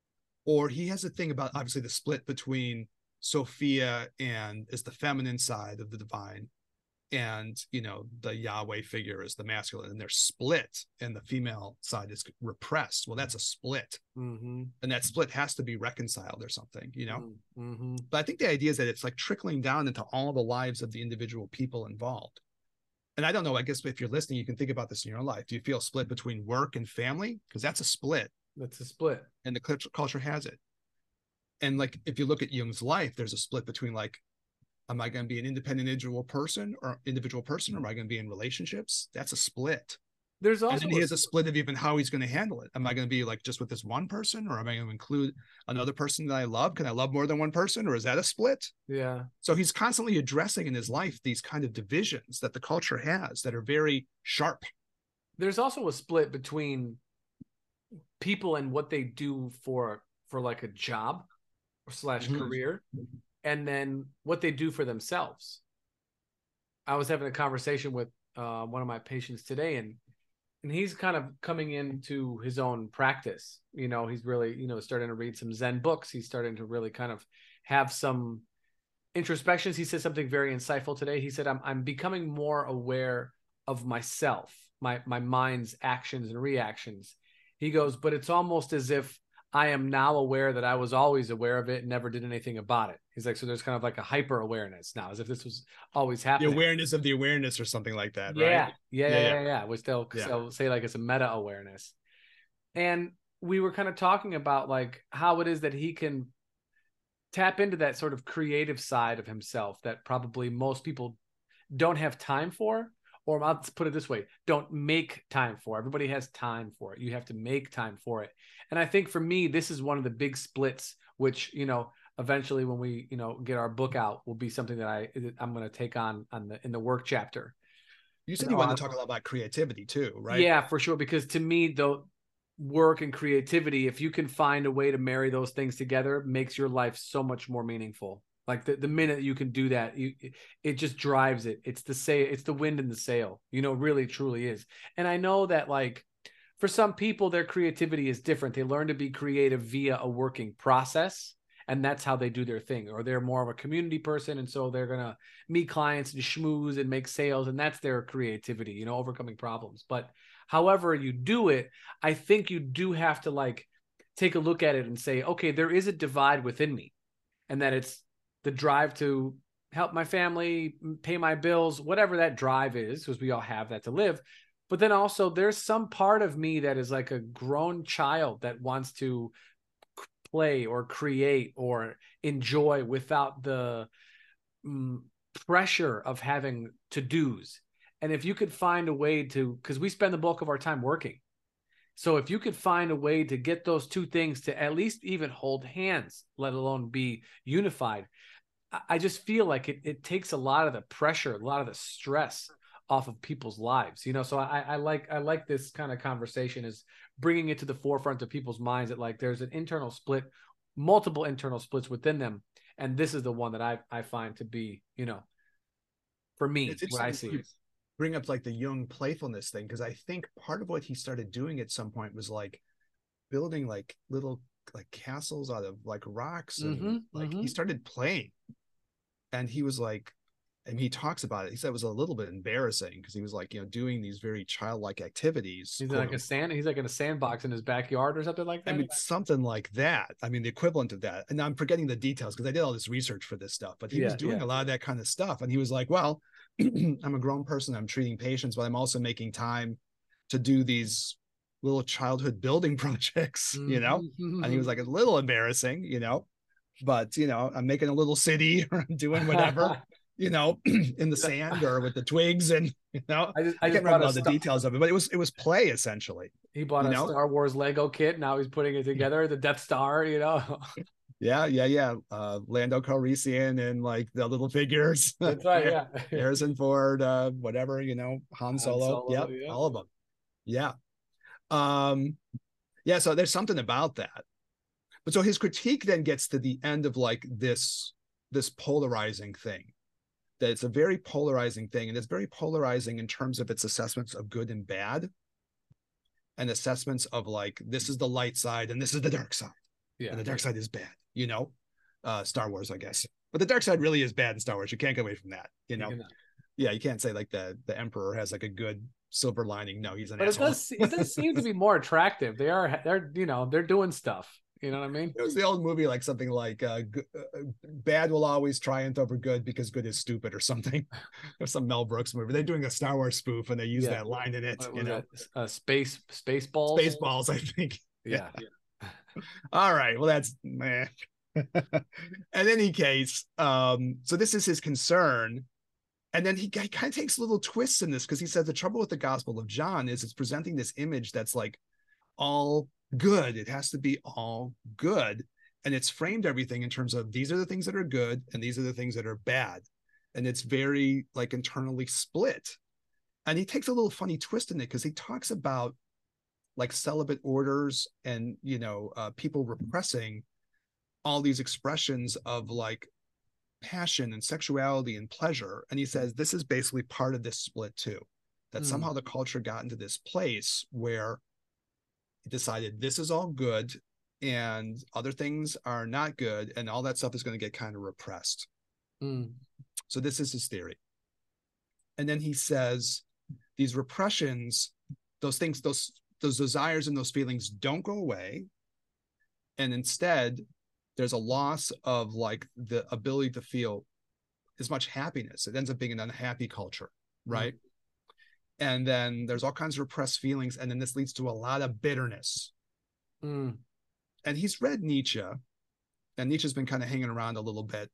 D: Or he has a thing about obviously the split between Sophia and is the feminine side of the divine, and you know the Yahweh figure is the masculine, and they're split and the female side is repressed. Well, that's a split,
A: Mm-hmm.
D: and that split has to be reconciled or something, you know.
A: Mm-hmm.
D: But I think the idea is that it's like trickling down into all the lives of the individual people involved. And I don't know, I guess if you're listening, you can think about this in your own life. Do you feel split between work and family? Because that's a split,
A: That's a split.
D: and the culture culture has it. And like if you look at Jung's life, there's a split between like, am I going to be an independent individual person or individual person, or am I going to be in relationships? That's a split.
A: There's also
D: And then he has a split of even how he's going to handle it. Am I going to be like just with this one person, or am I going to include another person that I love? Can I love more than one person, or is that a split?
A: Yeah.
D: So he's constantly addressing in his life these kind of divisions that the culture has that are very sharp.
A: There's also a split between people and what they do for for like a job slash
D: Mhm.
A: career, and then what they do for themselves. I was having a conversation with uh, one of my patients today, and and he's kind of coming into his own practice. You know, he's really, you know, starting to read some Zen books. He's starting to really kind of have some introspections. He said something very insightful today. He said, I'm I'm becoming more aware of myself, my my mind's actions and reactions. He goes, but it's almost as if I am now aware that I was always aware of it and never did anything about it. He's like, so there's kind of like a hyper awareness now, as if this was always
D: The
A: happening.
D: awareness of the awareness or something like that,
A: Yeah,
D: right?
A: yeah,
D: Yeah,
A: yeah,
D: yeah.
A: yeah, yeah. Which they'll,
D: Yeah.
A: they'll say like it's a meta awareness. And we were kind of talking about like how it is that he can tap into that sort of creative side of himself that probably most people don't have time for, or let's put it this way, don't make time for. Everybody has time for it. You have to make time for it. And I think for me, this is one of the big splits, which, you know, eventually when we, you know, get our book out will be something that I, I'm going to take on, on the, in the work chapter.
D: You said
A: No,
D: you wanted
A: I-
D: to talk a lot about creativity too, right?
A: Yeah, for sure. Because to me, though, work and creativity, if you can find a way to marry those things together, makes your life so much more meaningful. Like the, the minute you can do that, you it just drives it. It's the say it's the wind in the sail, you know, really truly is. And I know that like for some people, their creativity is different. They learn to be creative via a working process, and that's how they do their thing. Or they're more of a community person, and so they're gonna meet clients and schmooze and make sales, and that's their creativity, you know, overcoming problems. But however you do it, I think you do have to like take a look at it and say, okay, there is a divide within me, and that it's the drive to help my family, pay my bills, whatever that drive is, because we all have that to live. But then also there's some part of me that is like a grown child that wants to play or create or enjoy without the um, pressure of having to-dos. And if you could find a way to, because we spend the bulk of our time working. So if you could find a way to get those two things to at least even hold hands, let alone be unified, I just feel like it, it takes a lot of the pressure, a lot of the stress off of people's lives, you know? So I, I like, I like this kind of conversation is bringing it to the forefront of people's minds that like, there's an internal split, multiple internal splits within them. And this is the one that I I find to be, you know, for me,
D: It's
A: what I
D: interesting
A: see.
D: you bring up like the Jung playfulness thing, because I think part of what he started doing at some point was like building like little like castles out of like rocks, and
A: Mm-hmm,
D: like
A: mm-hmm.
D: he started playing, and he was like, and he talks about it. He said it was a little bit embarrassing because he was like, you know, doing these very childlike activities.
A: He's in
D: quote
A: like a sand. He's like in a sandbox in his backyard or something like
D: I
A: that.
D: mean, something like that. I mean, the equivalent of that. And I'm forgetting the details because I did all this research for this stuff, but he was
A: Yeah,
D: doing
A: yeah.
D: a lot of that kind of stuff. And he was like, well, I'm a grown person. I'm treating patients, but I'm also making time to do these little childhood building projects, you know?
A: Mm-hmm.
D: And he was like, a little embarrassing, you know, but, you know, I'm making a little city or I'm doing whatever, you know, in the sand or with the twigs. And, you know,
A: I just,
D: I
A: I just
D: can't
A: bought
D: remember
A: a
D: all the
A: Star,
D: details of it, but it was, it was play essentially,
A: he bought
D: you
A: a
D: know?
A: Star Wars Lego kit. Now he's putting it together, the Death Star, you know.
D: Yeah, yeah, yeah. Uh, Lando Calrissian and like the little figures.
A: That's right, yeah.
D: Harrison Ford, uh, whatever, you know, Han Solo.
A: Han Solo,
D: Yep,
A: yeah.
D: all of them. Yeah. Um, yeah, so there's something about that. But so his critique then gets to the end of like this this polarizing thing. That it's a very polarizing thing, and it's very polarizing in terms of its assessments of good and bad, and assessments of like this is the light side and this is the dark side.
A: Yeah.
D: And the dark side is bad, you know, uh, Star Wars, I guess. But the dark side really is bad in Star Wars. You can't get away from that, you know. You yeah, you can't say like the the Emperor has like a good silver lining. No, he's an
A: but
D: asshole.
A: it does it does seem to be more attractive. They are they're you know they're doing stuff. You know what I mean?
D: It was the old movie like something like uh, g- uh, bad will always triumph over good because good is stupid or something. Or some Mel Brooks movie. They're doing a Star Wars spoof and they use yeah. that line in it.
A: What
D: you know,
A: that? Uh, space space balls.
D: Space balls, I think.
A: Yeah.
D: yeah. All right. Well, that's meh. In any case, um, so this is his concern. And then he, he kind of takes little twists in this because he says the trouble with the Gospel of John is it's presenting this image that's like all good. It has to be all good. And it's framed everything in terms of these are the things that are good and these are the things that are bad. And it's very like internally split. And he takes a little funny twist in it because he talks about like celibate orders and, you know, uh, people repressing all these expressions of like passion and sexuality and pleasure. And he says this is basically part of this split too, that mm. somehow the culture got into this place where it decided this is all good and other things are not good. And all that stuff is going to get kind of repressed.
A: Mm.
D: So this is his theory. And then he says these repressions, those things, those those desires and those feelings don't go away. And instead, there's a loss of like the ability to feel as much happiness. It ends up being an unhappy culture, right? Mm. And then there's all kinds of repressed feelings. And then this leads to a lot of bitterness.
A: Mm.
D: And he's read Nietzsche. And Nietzsche's been kind of hanging around a little bit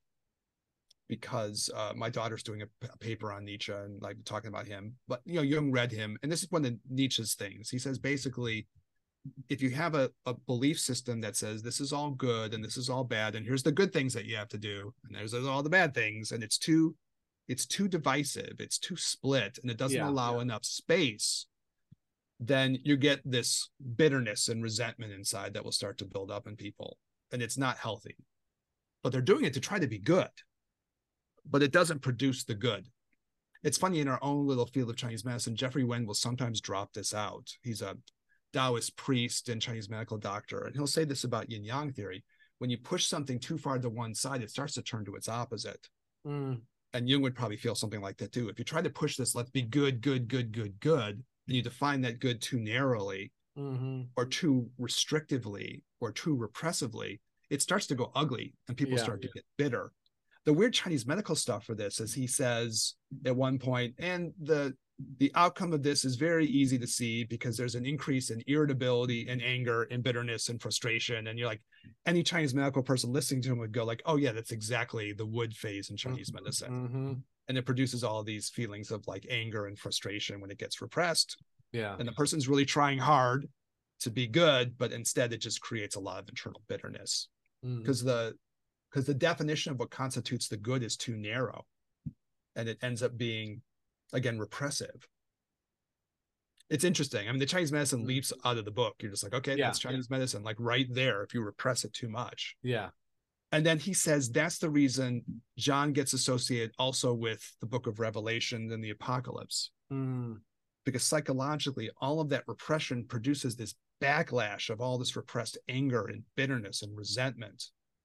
D: because uh, my daughter's doing a, a paper on Nietzsche and like talking about him. But, you know, Jung read him. And this is one of Nietzsche's things. He says, basically, if you have a, a belief system that says this is all good and this is all bad, and here's the good things that you have to do, and there's all the bad things, and it's too, it's too divisive, it's too split, and it doesn't yeah, allow yeah. enough space, then you get this bitterness and resentment inside that will start to build up in people. And it's not healthy. But they're doing it to try to be good. But it doesn't produce the good. It's funny, in our own little field of Chinese medicine, Jeffrey Wen will sometimes drop this out. He's a Taoist priest and Chinese medical doctor. And he'll say this about yin yang theory. When you push something too far to one side, it starts to turn to its opposite.
A: Mm.
D: And Jung would probably feel something like that too. If you try to push this, let's be good, good, good, good, good, and you define that good too narrowly
A: mm-hmm.
D: or too restrictively or too repressively, it starts to go ugly and people
A: yeah,
D: start
A: yeah.
D: to get bitter. The weird Chinese medical stuff for this is he says at one point, and the the outcome of this is very easy to see because there's an increase in irritability and anger and bitterness and frustration. And you're like, any Chinese medical person listening to him would go like, oh yeah, that's exactly the wood phase in Chinese
A: mm-hmm.
D: medicine.
A: Mm-hmm.
D: And it produces all of these feelings of like anger and frustration when it gets repressed.
A: Yeah.
D: And the person's really trying hard to be good, but instead it just creates a lot of internal bitterness because mm. the because the definition of what constitutes the good is too narrow, and it ends up being, again, repressive. It's interesting. I mean, the Chinese medicine leaps out of the book. You're just like, okay, yeah, that's Chinese yeah. medicine, like right there. If you repress it too much,
A: yeah,
D: And then he says that's the reason John gets associated also with the book of Revelation and the apocalypse.
A: Mm.
D: Because psychologically, all of that repression produces this backlash of all this repressed anger and bitterness and resentment.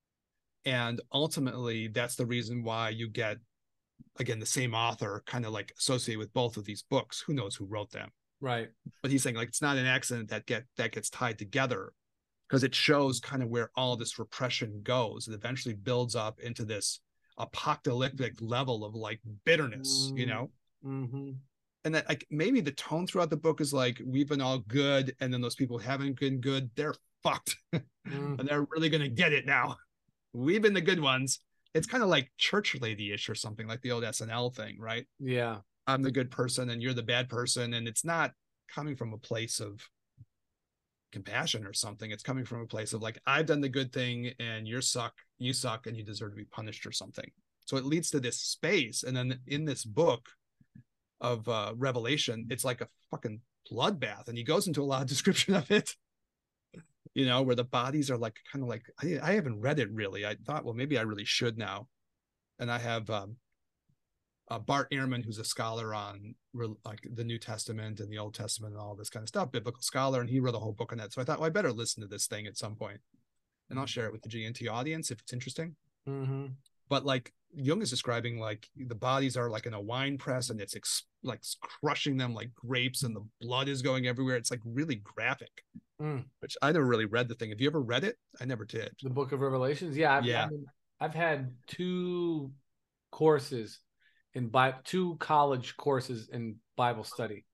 D: And ultimately, that's the reason why you get, again, the same author kind of like associated with both of these books. Who knows who wrote them?
A: Right.
D: But he's saying like it's not an accident that get that gets tied together, because it shows kind of where all this repression goes. It eventually builds up into this apocalyptic level of like bitterness,
A: Mm.
D: you know?
A: Mm-hmm.
D: And that like maybe the tone throughout the book is like we've been all good, and then those people who haven't been good, they're fucked.
A: Mm.
D: And they're really gonna get it now. We've been the good ones. It's kind of like church lady-ish or something, like the old S N L thing, right?
A: Yeah.
D: I'm the good person and you're the bad person. And it's not coming from a place of compassion or something. It's coming from a place of like, I've done the good thing and you're suck, you suck, and you deserve to be punished or something. So it leads to this space. And then in this book of uh, Revelation, it's like a fucking bloodbath. And he goes into a lot of description of it, you know, where the bodies are like, kind of like, I, I haven't read it really. I thought, well, maybe I really should now. And I have um, uh, Bart Ehrman, who's a scholar on like the New Testament and the Old Testament and all this kind of stuff, biblical scholar. And he wrote a whole book on that. So I thought, well, I better listen to this thing at some point, and I'll share it with the G N T audience if it's interesting.
A: Mm-hmm.
D: But like Jung is describing, like the bodies are like in a wine press and it's ex- like crushing them like grapes and the blood is going everywhere. It's like really graphic,
A: Mm.
D: which I never really read the thing. Have you ever read it? I never did.
A: The Book of Revelations. Yeah. I've,
D: Yeah.
A: I mean, I've had two courses in Bible, two college courses in Bible study.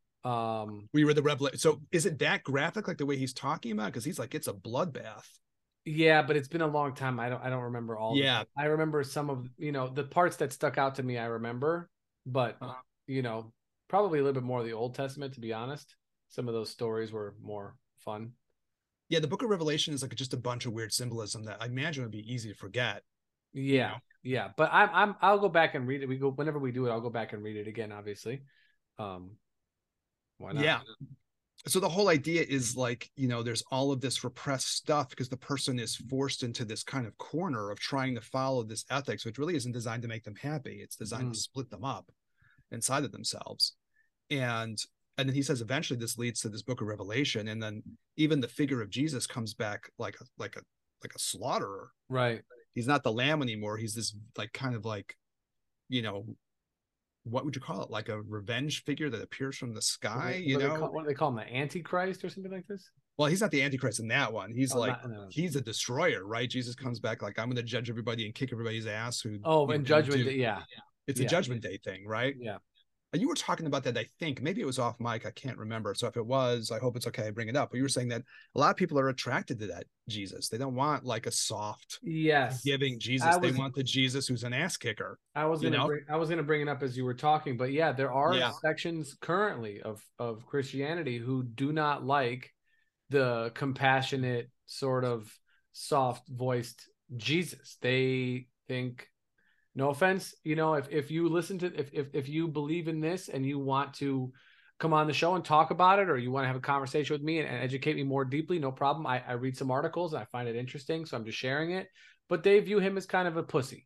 A: Um,
D: We read the Revelation. So is it that graphic, like the way he's talking about? Because he's like, it's a bloodbath.
A: yeah, but it's been a long time. I don't, I don't remember all.
D: Yeah.
A: Of it. I remember some of, you know, the parts that stuck out to me. I remember, but
D: Uh-huh.
A: you know, probably a little bit more of the Old Testament, to be honest. Some of those stories were more fun.
D: Yeah, the Book of Revelation is like just a bunch of weird symbolism that I imagine would be easy to forget.
A: Yeah,
D: know?
A: yeah. But I'm, I'm, I'll go back and read it. We go whenever we do it. I'll go back and read it again. Obviously, um, why not?
D: Yeah. So the whole idea is like, you know, there's all of this repressed stuff because the person is forced into this kind of corner of trying to follow this ethics, which really isn't designed to make them happy. It's designed
A: Mm.
D: to split them up inside of themselves. And and then he says eventually this leads to this Book of Revelation, and then even the figure of Jesus comes back like a like a like a slaughterer.
A: Right.
D: He's not the lamb anymore. He's this like kind of like, you know, what would you call it? Like a revenge figure that appears from the sky,
A: What,
D: you
A: what
D: know?
A: They call, what do they call him? The Antichrist or something like this?
D: Well, he's not the Antichrist in that one. He's
A: Oh,
D: like,
A: not- no.
D: he's a destroyer, right? Jesus comes back like, I'm going to judge everybody and kick everybody's ass. Who?
A: Oh,
D: you
A: in
D: know,
A: Judgment
D: do-
A: Day. Yeah.
D: It's
A: Yeah.
D: a Judgment Day thing, right?
A: Yeah.
D: And you were talking about that, I think. Maybe it was off mic. I can't remember. So if it was, I hope it's okay. I bring it up. But you were saying that a lot of people are attracted to that Jesus. They don't want like a soft,
A: Yes.
D: giving Jesus.
A: I
D: They
A: was-
D: want the Jesus who's an ass kicker.
A: I was
D: you
A: gonna
D: know?
A: bring, I was gonna bring it up as you were talking, but yeah, there are
D: Yeah.
A: sections currently of of Christianity who do not like the compassionate, sort of soft voiced Jesus. They think, no offense, you know, if if you listen to if if if you believe in this and you want to come on the show and talk about it, or you want to have a conversation with me and, and educate me more deeply, no problem. I, I read some articles and I find it interesting, so I'm just sharing it. But they view him as kind of a pussy,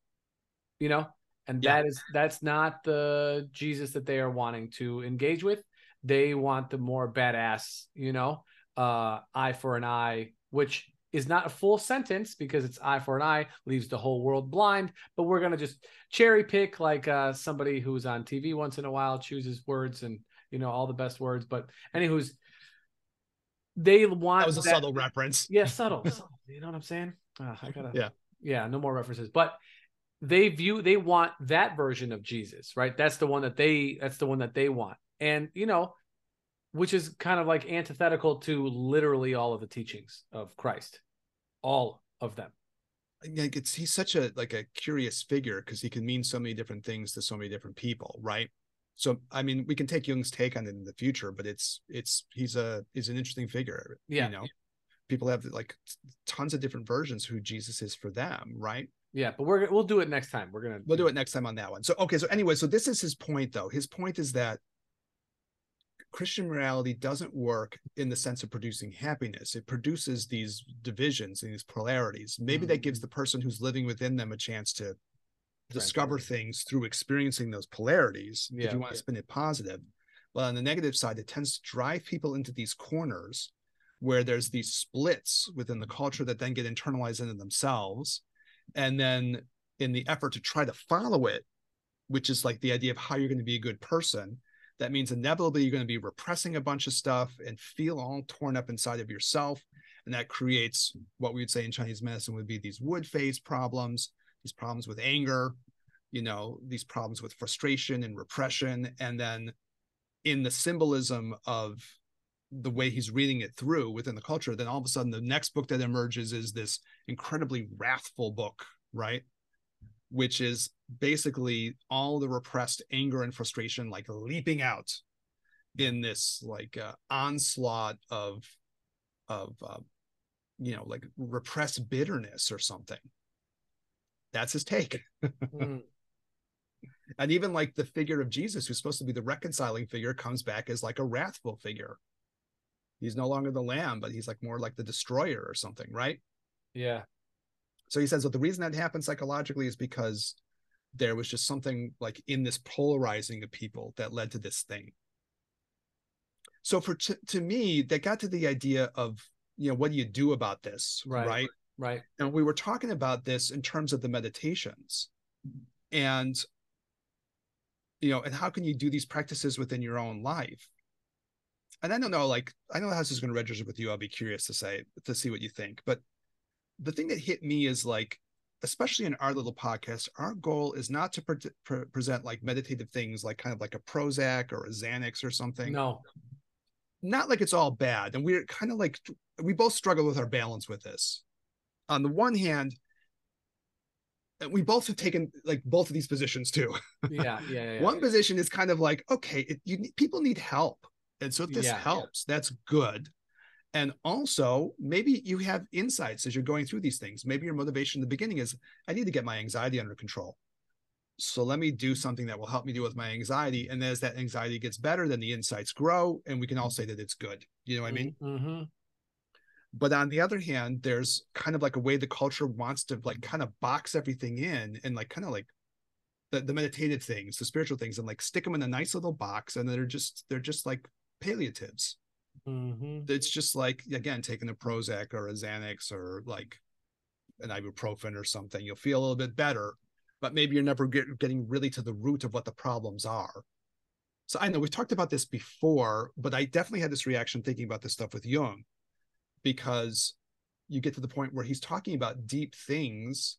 A: you know, and
D: Yeah.
A: that is that's not the Jesus that they are wanting to engage with. They want the more badass, you know, uh, eye for an eye, which is not a full sentence because it's eye for an eye, leaves the whole world blind. But we're gonna just cherry pick like uh, somebody who's on T V once in a while chooses words and you know all the best words. But anywho's they want
D: That was a
A: that-
D: subtle reference.
A: yeah, subtle. subtle. You know what I'm saying? Uh, I gotta.
D: Yeah.
A: Yeah. No more references. But they view they want that version of Jesus, right? That's the one that they. That's the one that they want, and you know, which is kind of like antithetical to literally all of the teachings of Christ, all of them.
D: Like it's he's such a like a curious figure because he can mean so many different things to so many different people, right? So I mean, we can take Jung's take on it in the future, but it's it's he's a he's an interesting figure.
A: Yeah.
D: You know, people have like tons of different versions who Jesus is for them, right?
A: Yeah, but we're we'll do it next time. We're gonna
D: We'll do it next time on that one. So okay, so anyway, so this is his point though. His point is that Christian morality doesn't work in the sense of producing happiness. It produces these divisions and these polarities. Maybe mm-hmm. that gives the person who's living within them a chance to discover things through experiencing those polarities, yeah, if you want to yeah. spin it positive. But on the negative side, it tends to drive people into these corners where there's these splits within the culture that then get internalized into themselves. And then in the effort to try to follow it, which is like the idea of how you're going to be a good person, that means inevitably you're going to be repressing a bunch of stuff and feel all torn up inside of yourself. And that creates what we would say in Chinese medicine would be these wood phase problems, these problems with anger, you know, these problems with frustration and repression. And then in the symbolism of the way he's reading it through within the culture, then all of a sudden the next book that emerges is this incredibly wrathful book, right? Which is basically all the repressed anger and frustration, like leaping out in this like uh, onslaught of, of uh, you know, like repressed bitterness or something. That's his take. mm. And even like the figure of Jesus, who's supposed to be the reconciling figure, comes back as like a wrathful figure. He's no longer the lamb, but he's like more like the destroyer or something, right?
A: Yeah.
D: So he says that the reason that happened psychologically is because there was just something like in this polarizing of people that led to this thing. So for t- to me, that got to the idea of, you know, what do you do about this,
A: right?
D: Right.
A: Right.
D: And we were talking about this in terms of the meditations, and you know, and how can you do these practices within your own life? And I don't know, like, I don't know how this is going to register with you. I'll be curious to say, to see what you think. But the thing that hit me is like, especially in our little podcast, our goal is not to pre- pre- present like meditative things, like kind of like a Prozac or a Xanax or something.
A: No.
D: Not like it's all bad. And we're kind of like, we both struggle with our balance with this. On the one hand, we both have taken like both of these positions too.
A: Yeah, yeah, yeah.
D: One position is kind of like, okay, it, you people need help. And so if this
A: yeah,
D: helps, yeah. that's good. And also, maybe you have insights as you're going through these things. Maybe your motivation in the beginning is, I need to get my anxiety under control. So let me do something that will help me deal with my anxiety. And as that anxiety gets better, then the insights grow and we can all say that it's good. You know what I mean?
A: Mm-hmm.
D: But on the other hand, there's kind of like a way the culture wants to like kind of box everything in and like kind of like the, the meditative things, the spiritual things, and like stick them in a nice little box. And they're just, they're just like palliatives.
A: Mm-hmm.
D: It's just like, again, taking a Prozac or a Xanax or like an ibuprofen or something. You'll feel a little bit better, but maybe you're never get, getting really to the root of what the problems are. So I know we've talked about this before, but I definitely had this reaction thinking about this stuff with Jung, because you get to the point where he's talking about deep things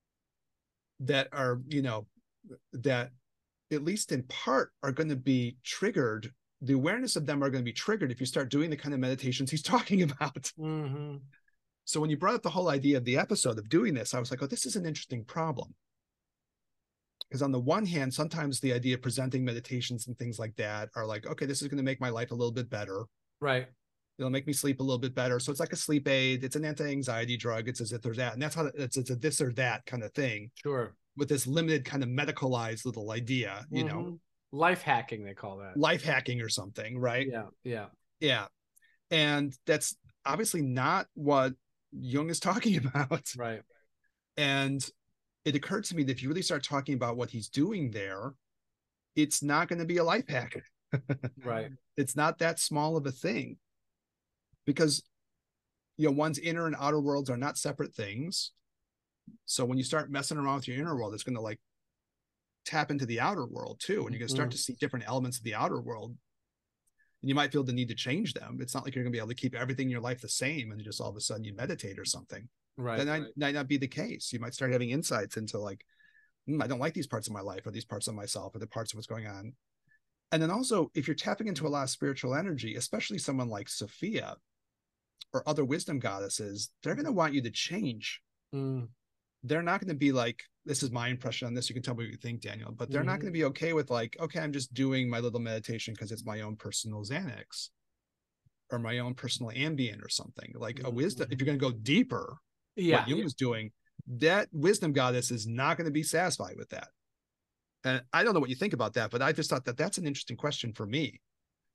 D: that are, you know, that at least in part are going to be triggered. The awareness of them are going to be triggered if you start doing the kind of meditations he's talking about.
A: Mm-hmm.
D: So when you brought up the whole idea of the episode of doing this, I was like, oh, this is an interesting problem. Because on the one hand, sometimes the idea of presenting meditations and things like that are like, okay, this is going to make my life a little bit better.
A: Right.
D: It'll make me sleep a little bit better. So it's like a sleep aid. It's an anti-anxiety drug. It's as if there's that. And that's how it's, it's a this or that kind of thing.
A: Sure.
D: With this limited kind of medicalized little idea, you mm-hmm. know.
A: Life hacking, they call that.
D: Life hacking or something, right?
A: Yeah, yeah.
D: Yeah. And that's obviously not what Jung is talking about.
A: Right.
D: And it occurred to me that if you really start talking about what he's doing there, it's not going to be a life hack.
A: Right.
D: It's not that small of a thing. Because, you know, one's inner and outer worlds are not separate things. So when you start messing around with your inner world, it's going to like tap into the outer world too. And you're going to start mm-hmm. to see different elements of the outer world. And you might feel the need to change them. It's not like you're going to be able to keep everything in your life the same and just all of a sudden you meditate or something.
A: Right.
D: That
A: right.
D: might, might not be the case. You might start having insights into like, mm, I don't like these parts of my life or these parts of myself or the parts of what's going on. And then also, if you're tapping into a lot of spiritual energy, especially someone like Sophia or other wisdom goddesses, they're going to want you to change.
A: Mm.
D: They're not going to be like, this is my impression on this. You can tell me what you think, Daniel, but they're mm-hmm. not going to be okay with like, okay, I'm just doing my little meditation because it's my own personal Xanax or my own personal Ambien or something. Like mm-hmm. a wisdom, if you're going to go deeper,
A: yeah,
D: what Jung
A: yeah.
D: was doing, that wisdom goddess is not going to be satisfied with that. And I don't know what you think about that, but I just thought that that's an interesting question for me.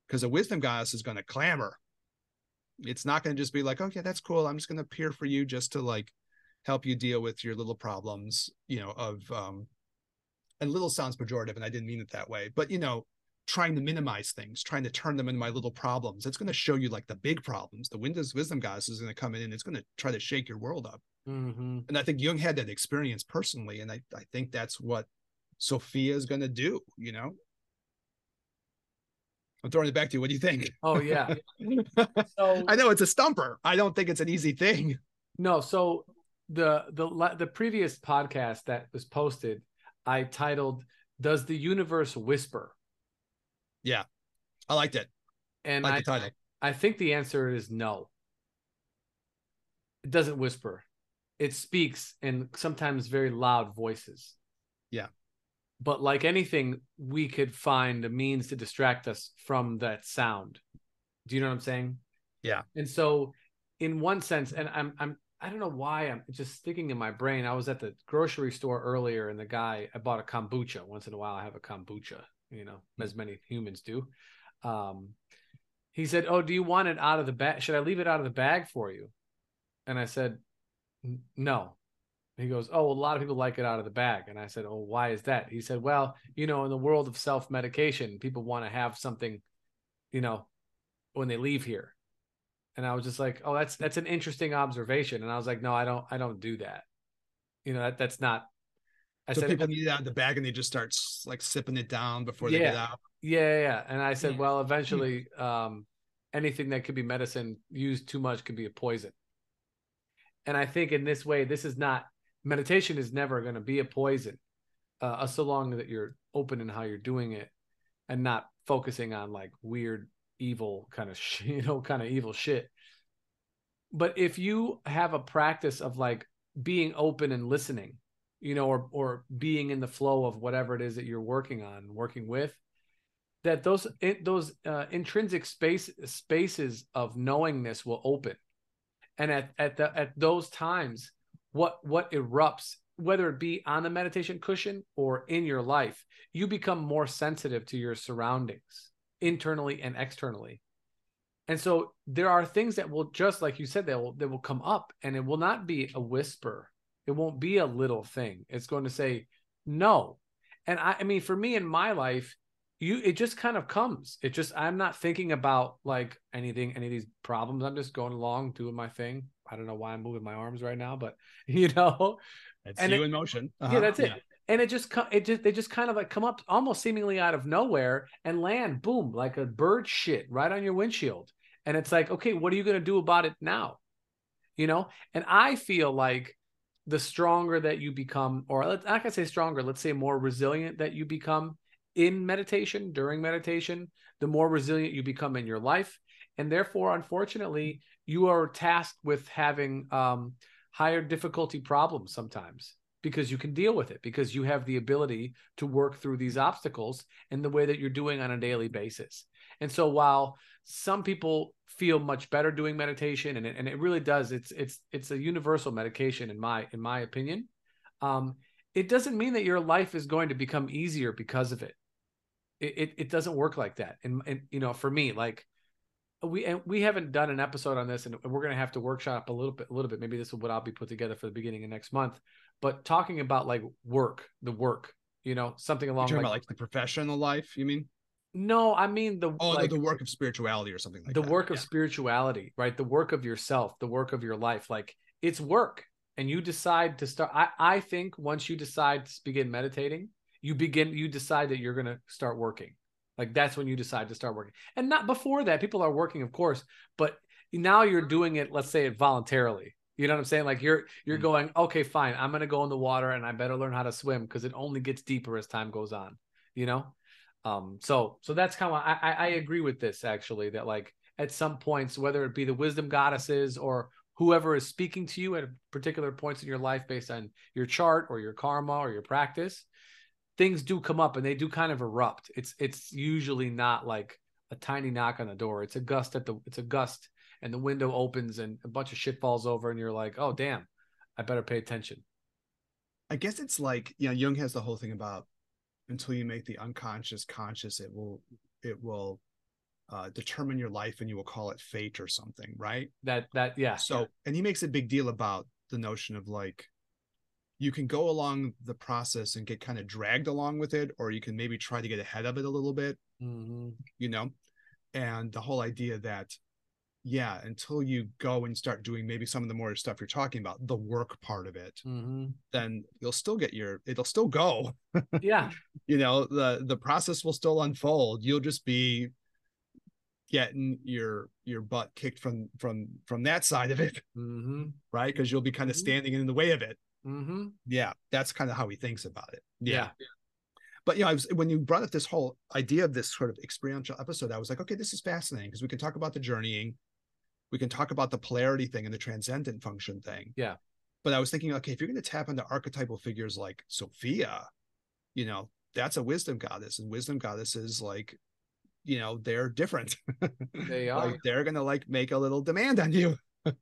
D: because a wisdom goddess is going to clamor. It's not going to just be like, oh yeah, that's cool, I'm just going to appear for you just to like help you deal with your little problems, you know, of um and little sounds pejorative, and I didn't mean it that way, but you know, trying to minimize things, trying to turn them into my little problems. It's going to show you like the big problems. The Windows wisdom goddess is going to come in and it's going to try to shake your world up.
A: Mm-hmm.
D: And I think Jung had that experience personally, and I, I think that's what Sophia is going to do, you know. I'm throwing it back to you. What do you think?
A: Oh yeah. So
D: I know it's a stumper. I don't think it's an easy thing.
A: No, so the the the previous podcast that was posted, I titled "Does the Universe Whisper?"
D: Yeah, I liked it.
A: And
D: I like
A: I,
D: the title.
A: I think the answer is no. It doesn't whisper. It speaks in sometimes very loud voices.
D: Yeah.
A: But like anything, we could find a means to distract us from that sound. Do you know what I'm saying?
D: Yeah.
A: And so in one sense, and I'm I'm I don't know why I'm just sticking in my brain. I was at the grocery store earlier, and the guy, I bought a kombucha. Once in a while I have a kombucha, you know, as many humans do. Um, he said, "Oh, do you want it out of the bag? Should I leave it out of the bag for you?" And I said, "No." He goes, "Oh, well, a lot of people like it out of the bag." And I said, "Oh, why is that?" He said, "Well, you know, in the world of self-medication, people want to have something, you know, when they leave here." And I was just like, "Oh, that's that's an interesting observation." And I was like, "No, I don't I don't do that. You know, that that's not." I
D: so
A: said,
D: people need it out of the bag and they just start like sipping it down before
A: yeah,
D: they get out.
A: Yeah, yeah. And I said, "Well, eventually, um, anything that could be medicine used too much could be a poison." And I think in this way, this is not meditation is never going to be a poison, uh, so long that you're open in how you're doing it and not focusing on like weird, evil kind of, sh- you know, kind of evil shit. But if you have a practice of like being open and listening, you know, or or being in the flow of whatever it is that you're working on, working with, that those those uh, intrinsic space spaces of knowingness will open. And at at the at those times, what what erupts, whether it be on the meditation cushion or in your life, you become more sensitive to your surroundings, internally and externally. And so there are things that will, just like you said, that will that will come up, and it will not be a whisper. It won't be a little thing. It's going to say no. And I, I mean, for me in my life, you it just kind of comes. It just, I'm not thinking about like anything, any of these problems. I'm just going along, doing my thing. I don't know why I'm moving my arms right now, but you know,
D: It's
A: and
D: you
A: it,
D: in motion. Uh-huh.
A: yeah, that's it.
D: Yeah.
A: And it just it just they just kind of like come up almost seemingly out of nowhere and land, boom, like a bird shit right on your windshield. And it's like, okay, what are you going to do about it now? You know? And I feel like the stronger that you become, or let's not gonna say stronger, let's say more resilient that you become in meditation, during meditation, the more resilient you become in your life. And therefore, unfortunately, you are tasked with having um, higher difficulty problems sometimes, because you can deal with it, because you have the ability to work through these obstacles in the way that you're doing on a daily basis. And so while some people feel much better doing meditation, and it, and it really does, it's it's it's a universal medication in my in my opinion, um, it doesn't mean that your life is going to become easier because of it. It it, it doesn't work like that. And, and you know, for me, like we and we haven't done an episode on this, and we're going to have to workshop a little bit, a little bit. Maybe this is what I'll be put together for the beginning of next month. But talking about like work, the work, you know, something along
D: You're talking
A: like,
D: about like the professional life, you mean?
A: no, I mean the
D: Oh,
A: like
D: the, the work of spirituality or something like
A: the
D: that.
A: work of
D: Yeah.
A: spirituality, right? The work of yourself, the work of your life. Like it's work, and you decide to start. I I think once you decide to begin meditating, you begin you decide that you're going to start working. Like that's when you decide to start working, and not before that. People are working, of course, but now you're doing it. Let's say it voluntarily. You know what I'm saying? Like you're you're going, okay, fine. I'm going to go in the water, and I better learn how to swim because it only gets deeper as time goes on. You know, um. So so that's kind of I I, I agree with this actually. That like at some points, whether it be the wisdom goddesses or whoever is speaking to you at particular points in your life based on your chart or your karma or your practice, things do come up and they do kind of erupt. It's it's usually not like a tiny knock on the door. It's a gust at the it's a gust and the window opens and a bunch of shit falls over and you're like, oh damn, I better pay attention.
D: I guess it's like, you know, Jung has the whole thing about until you make the unconscious conscious, it will it will uh, determine your life, and you will call it fate or something, right?
A: That that yeah.
D: So,
A: yeah.
D: and he makes a big deal about the notion of like, you can go along the process and get kind of dragged along with it, or you can maybe try to get ahead of it a little bit,
A: Mm-hmm.
D: you know? And the whole idea that, yeah, until you go and start doing maybe some of the more stuff you're talking about, the work part of it,
A: Mm-hmm.
D: then you'll still get your, it'll still go.
A: Yeah.
D: You know, the the process will still unfold. You'll just be getting your your butt kicked from from from that side of it,
A: Mm-hmm.
D: right? Because you'll be kind of
A: Mhm.
D: standing in the way of it.
A: Mm-hmm.
D: Yeah, that's kind of how he thinks about it. Yeah.
A: Yeah.
D: But you know, I was, when you brought up this whole idea of this sort of experiential episode, I was like, okay, this is fascinating because we can talk about the journeying, we can talk about the polarity thing and the transcendent function thing.
A: Yeah.
D: But I was thinking, okay, if you're going to tap into archetypal figures like Sophia, you know, that's a wisdom goddess, and wisdom goddesses, like, you know, they're different.
A: They are.
D: Like, they're going to like make a little demand on you.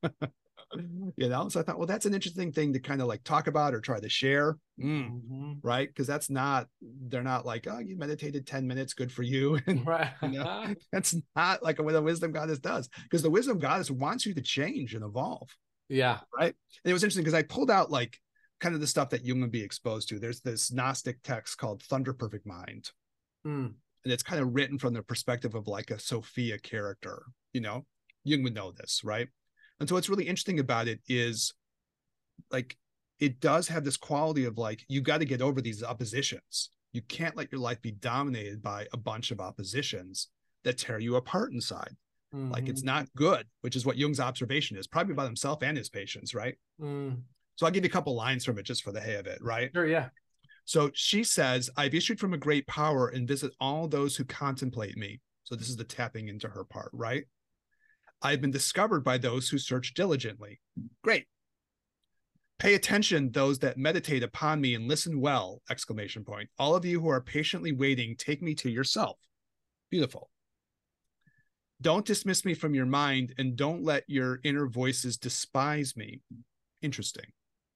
D: You know, so I thought, well, that's an interesting thing to kind of like talk about or try to share. Mm,
A: Mm-hmm.
D: right? Because that's not, they're not like, oh, you meditated ten minutes, good for you. And,
A: Right.
D: you know, that's not like what a wisdom goddess does, because the wisdom goddess wants you to change and evolve.
A: Yeah.
D: Right. And it was interesting because I pulled out like kind of the stuff that Jung would be exposed to. There's this Gnostic text called Thunder Perfect Mind.
A: Mm.
D: And it's kind of written from the perspective of like a Sophia character, you know, Jung would know this, right? And so what's really interesting about it is like, it does have this quality of like, you got to get over these oppositions. You can't let your life be dominated by a bunch of oppositions that tear you apart inside.
A: Mm-hmm.
D: Like, it's not good, which is what Jung's observation is, probably about himself and his patients, right?
A: Mm.
D: So I'll give you a couple lines from it just for the hay of it, right?
A: Sure. Yeah.
D: So she says, I've issued from a great power and visit all those who contemplate me. So this is the tapping into her part, right? I've been discovered by those who search diligently. Great. Pay attention, those that meditate upon me, and listen well, exclamation point. All of you who are patiently waiting, take me to yourself. Beautiful. Don't dismiss me from your mind, and don't let your inner voices despise me. Interesting.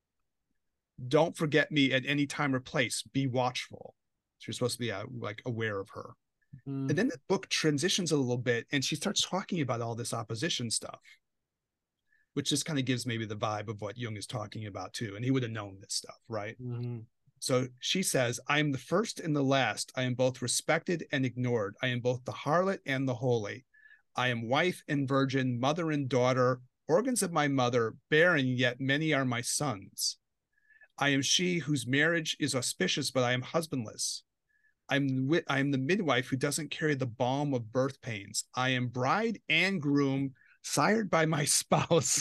D: Don't forget me at any time or place. Be watchful. So you're supposed to be uh, like aware of her.
A: Mm.
D: And then the book transitions a little bit, and she starts talking about all this opposition stuff, which just kind of gives maybe the vibe of what Jung is talking about too. And he would have known this stuff, right?
A: Mm-hmm.
D: So she says, I am the first and the last. I am both respected and ignored. I am both the harlot and the holy. I am wife and virgin, mother and daughter, organs of my mother, barren, yet many are my sons. I am she whose marriage is auspicious, but I am husbandless. I'm I am the midwife who doesn't carry the balm of birth pains. I am bride and groom, sired by my spouse.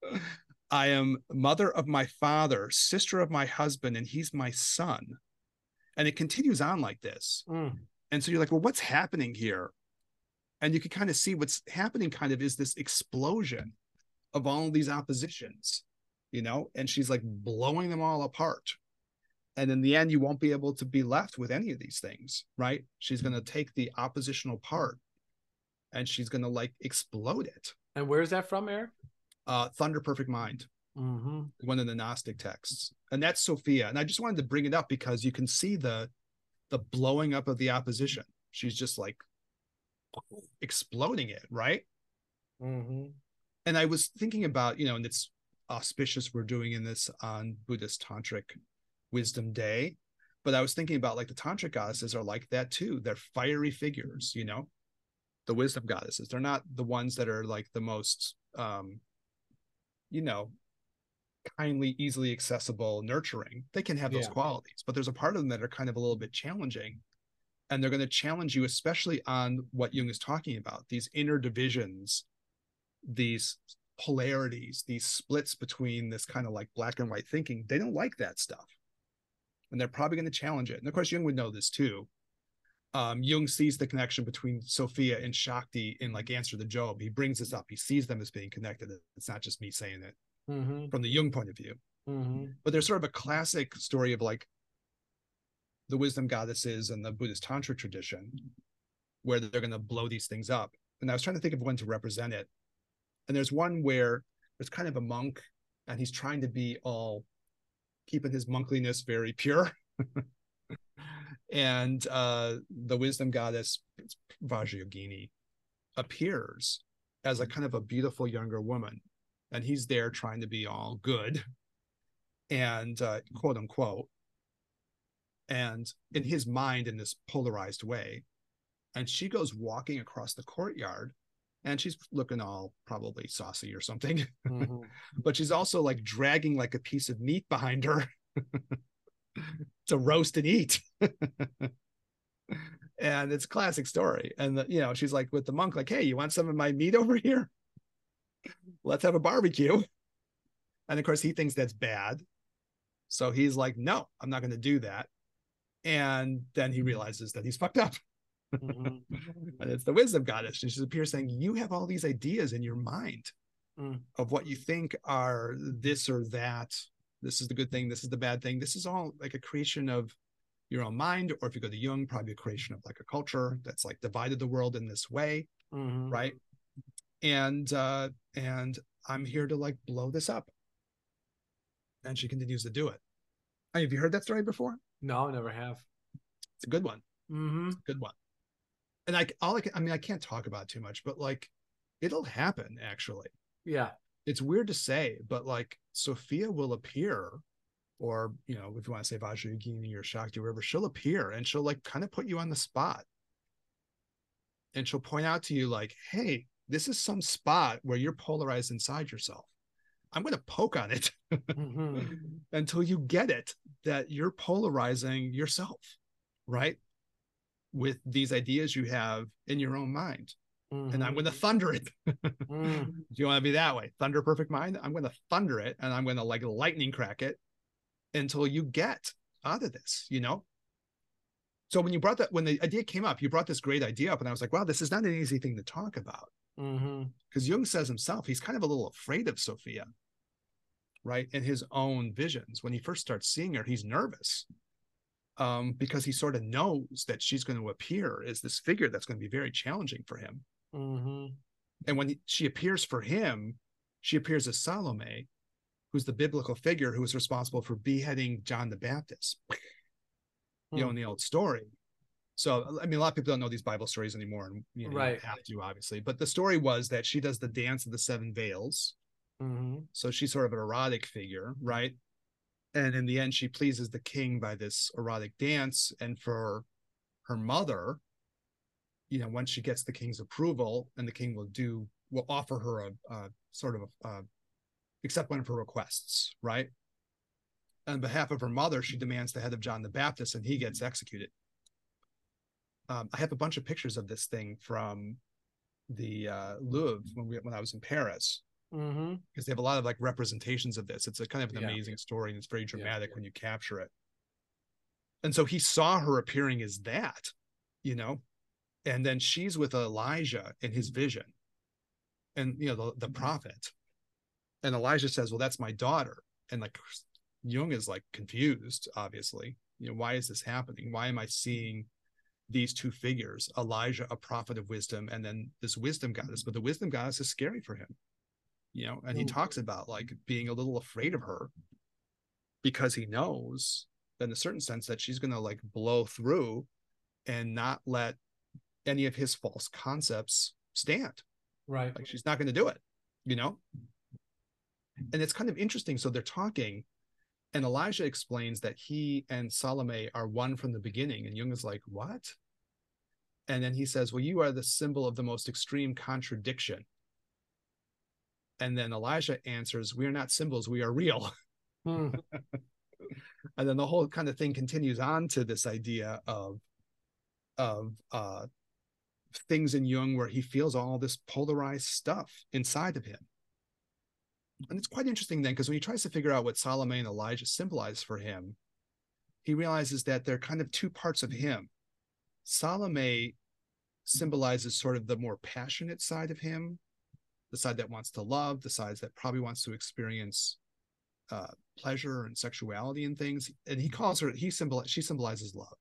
D: I am mother of my father, sister of my husband, and he's my son. And it continues on like this.
A: Mm.
D: And so you're like, well, what's happening here? And you can kind of see what's happening kind of is this explosion of all of these oppositions, you know, and she's like blowing them all apart. And in the end, you won't be able to be left with any of these things, right? She's going to take the oppositional part and she's going to like explode it.
A: And where's that from, Eric?
D: Uh, Thunder Perfect Mind,
A: Mm-hmm.
D: one of the Gnostic texts. And that's Sophia. And I just wanted to bring it up because you can see the, the blowing up of the opposition. She's just like exploding it, right?
A: Mm-hmm.
D: And I was thinking about, you know, and it's auspicious we're doing in this on Buddhist Tantric Wisdom Day, but I was thinking about like the Tantric goddesses are like that too. They're fiery figures, you know, the wisdom goddesses. They're not the ones that are like the most, um, you know, kindly, easily accessible, nurturing. They can have those
A: Yeah.
D: qualities, but there's a part of them that are kind of a little bit challenging. And they're going to challenge you, especially on what Jung is talking about, these inner divisions, these polarities, these splits between this kind of like black and white thinking. They don't like that stuff. And they're probably going to challenge it. And of course, Jung would know this too. Um, Jung sees the connection between Sophia and Shakti in like Answer to Job. He brings this up. He sees them as being connected. It's not just me saying it
A: Mm-hmm.
D: from the Jung point of view.
A: Mm-hmm.
D: But there's sort of a classic story of like the wisdom goddesses and the Buddhist Tantra tradition where they're going to blow these things up. And I was trying to think of one to represent it. And there's one where there's kind of a monk and he's trying to be all keeping his monkliness very pure. And uh, the wisdom goddess, it's Vajrayogini, appears as a kind of a beautiful younger woman, and he's there trying to be all good and uh, quote unquote, and in his mind in this polarized way. And she goes walking across the courtyard, and she's looking all probably saucy or something. Mm-hmm. But she's also like dragging like a piece of meat behind her to roast and eat. And it's a classic story. And the, you know, she's like with the monk, like, hey, you want some of my meat over here? Let's have a barbecue. And of course he thinks that's bad, so he's like, no, I'm not going to do that. And then he realizes that he's fucked up. Mm-hmm. And it's the wisdom goddess, and she appears saying, you have all these ideas in your mind mm. of what you think are this or that. This is the good thing, this is the bad thing. This is all like a creation of your own mind, or if you go to Jung, probably a creation of like a culture that's like divided the world in this way. Mm-hmm. Right. And uh and I'm here to like blow this up. And she continues to do it. I mean, have you heard that story before?
A: No, I never have.
D: It's a good one.
A: Mm-hmm.
D: It's a good one. And I, all I, can, I mean, I can't talk about it too much, but like, it'll happen actually.
A: Yeah.
D: It's weird to say, but like, Sophia will appear, or, you know, if you want to say Vajrayogini or Shakti or whatever, she'll appear and she'll like kind of put you on the spot. And she'll point out to you like, hey, this is some spot where you're polarized inside yourself. I'm going to poke on it mm-hmm. until you get it, that you're polarizing yourself, right? With these ideas you have in your own mind. Mm-hmm. And I'm going to thunder it. mm. Do you want to be that way? Thunder perfect mind? I'm going to thunder it, and I'm going to like lightning crack it until you get out of this, you know? So when you brought that, when the idea came up, you brought this great idea up, and I was like, wow, this is not an easy thing to talk about. Because mm-hmm. Jung says himself, he's kind of a little afraid of Sophia, right? In his own visions. When he first starts seeing her, he's nervous um, because he sort of knows that she's going to appear as this figure that's going to be very challenging for him. Mm-hmm. And when he, she appears for him, she appears as Salome, who's the biblical figure who was responsible for beheading John the Baptist, you know, in the old story. So, I mean, a lot of people don't know these Bible stories anymore, and you know, right. you don't have to, obviously. But the story was that she does the dance of the seven veils. Mm-hmm. So she's sort of an erotic figure, right? And in the end, she pleases the king by this erotic dance. And for her mother, you know, once she gets the king's approval, and the king will do, will offer her a, a sort of, a, a, accept one of her requests, right? On behalf of her mother, she demands the head of John the Baptist, and he gets executed. Um, I have a bunch of pictures of this thing from the uh, Louvre when we when I was in Paris, because mm-hmm. they have a lot of like representations of this. It's a kind of an yeah. amazing story, and it's very dramatic yeah, yeah. when you capture it. And so he saw her appearing as that, you know, and then she's with Elijah in his vision, and you know the, the prophet, and Elijah says, "Well, that's my daughter," and like Jung is like confused, obviously. You know, why is this happening? Why am I seeing these two figures, Elijah, a prophet of wisdom, and then this wisdom goddess? But the wisdom goddess is scary for him, you know, and he Ooh. talks about like being a little afraid of her because he knows in a certain sense that she's going to like blow through and not let any of his false concepts stand.
A: Right.
D: Like she's not going to do it, you know? And it's kind of interesting. So they're talking, and Elijah explains that he and Salome are one from the beginning. And Jung is like, what? And then he says, well, you are the symbol of the most extreme contradiction. And then Elijah answers, we are not symbols, we are real. Hmm. And then the whole kind of thing continues on to this idea of, of uh, things in Jung where he feels all this polarized stuff inside of him. And it's quite interesting then, because when he tries to figure out what Salome and Elijah symbolize for him, he realizes that they're kind of two parts of him. Salome symbolizes sort of the more passionate side of him, the side that wants to love, the side that probably wants to experience uh, pleasure and sexuality and things. And he calls her, he symbol, she symbolizes love.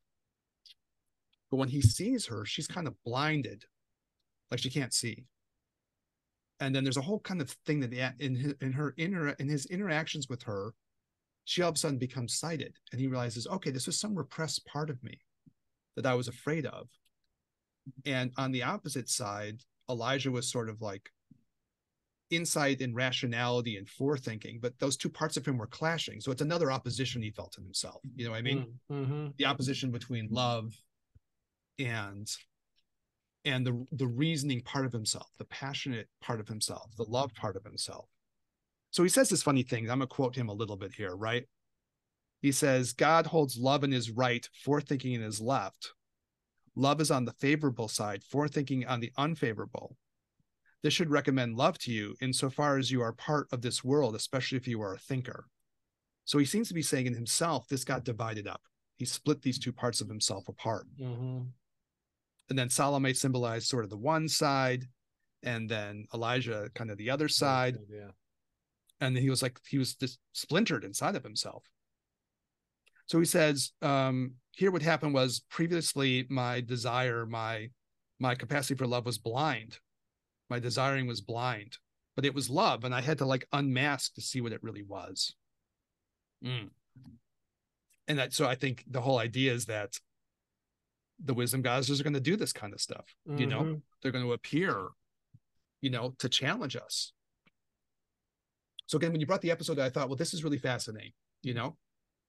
D: But when he sees her, she's kind of blinded, like she can't see. And then there's a whole kind of thing that in his, in her inter in his interactions with her, she all of a sudden becomes sighted, and he realizes, okay, this was some repressed part of me that I was afraid of. And on the opposite side, Elijah was sort of like insight and rationality and forethinking, but those two parts of him were clashing. So it's another opposition he felt in himself. You know what I mean?
A: Mm-hmm.
D: The opposition between love and and the the reasoning part of himself, the passionate part of himself, the love part of himself. So he says this funny thing. I'm gonna quote him a little bit here, right? He says, God holds love in his right, forethinking in his left. Love is on the favorable side, forethinking on the unfavorable. This should recommend love to you insofar as you are part of this world, especially if you are a thinker. So he seems to be saying in himself, this got divided up. He split these two parts of himself apart.
A: Mm-hmm.
D: And then Salome symbolized sort of the one side, and then Elijah kind of the other side.
A: Yeah.
D: And he was like, he was just splintered inside of himself. So he says, um, here what happened was previously my desire, my, my capacity for love was blind. My desiring was blind, but it was love. And I had to like unmask to see what it really was. Mm. And that, so I think the whole idea is that the wisdom goddesses are going to do this kind of stuff. Mm-hmm. You know, they're going to appear, you know, to challenge us. So again, when you brought the episode, I thought, well, this is really fascinating, you know?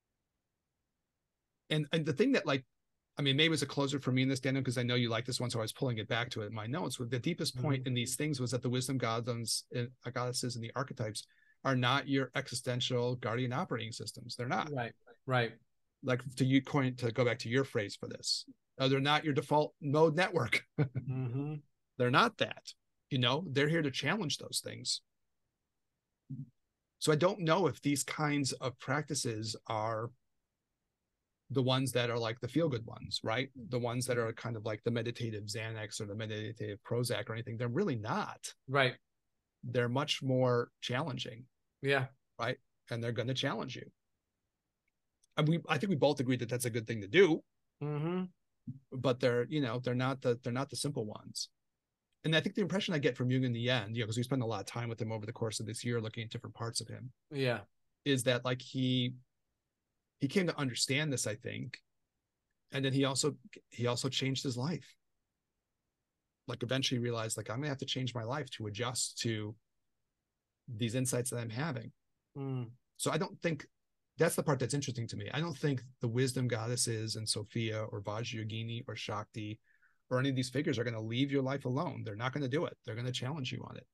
D: And and the thing that, like, I mean, maybe it was a closer for me in this, Daniel, because I know you like this one, so I was pulling it back to it in my notes. With the deepest point mm-hmm. in these things was that the wisdom goddesses, uh, goddesses and the archetypes are not your existential guardian operating systems. They're not.
A: Right, right.
D: Like to you coin to go back to your phrase for this, uh, they're not your default mode network.
A: Mm-hmm.
D: They're not that. You know, they're here to challenge those things. So I don't know if these kinds of practices are the ones that are like the feel-good ones, right? The ones that are kind of like the meditative Xanax or the meditative Prozac or anything. They're really not.
A: Right.
D: They're much more challenging.
A: Yeah.
D: Right. And they're going to challenge you. And we, I think we both agree that that's a good thing to do.
A: Mm-hmm.
D: But they're, you know, they're not the, they're not the simple ones. And I think the impression I get from Jung in the end, you know, because we spent a lot of time with him over the course of this year, looking at different parts of him.
A: Yeah.
D: Is that like he, he came to understand this, I think. And then he also, he also changed his life. Like eventually realized like, I'm gonna have to change my life to adjust to these insights that I'm having.
A: Mm.
D: So I don't think that's the part that's interesting to me. I don't think the wisdom goddesses and Sophia or Vajrayogini or Shakti or any of these figures are going to leave your life alone. They're not going to do it. They're going to challenge you on it.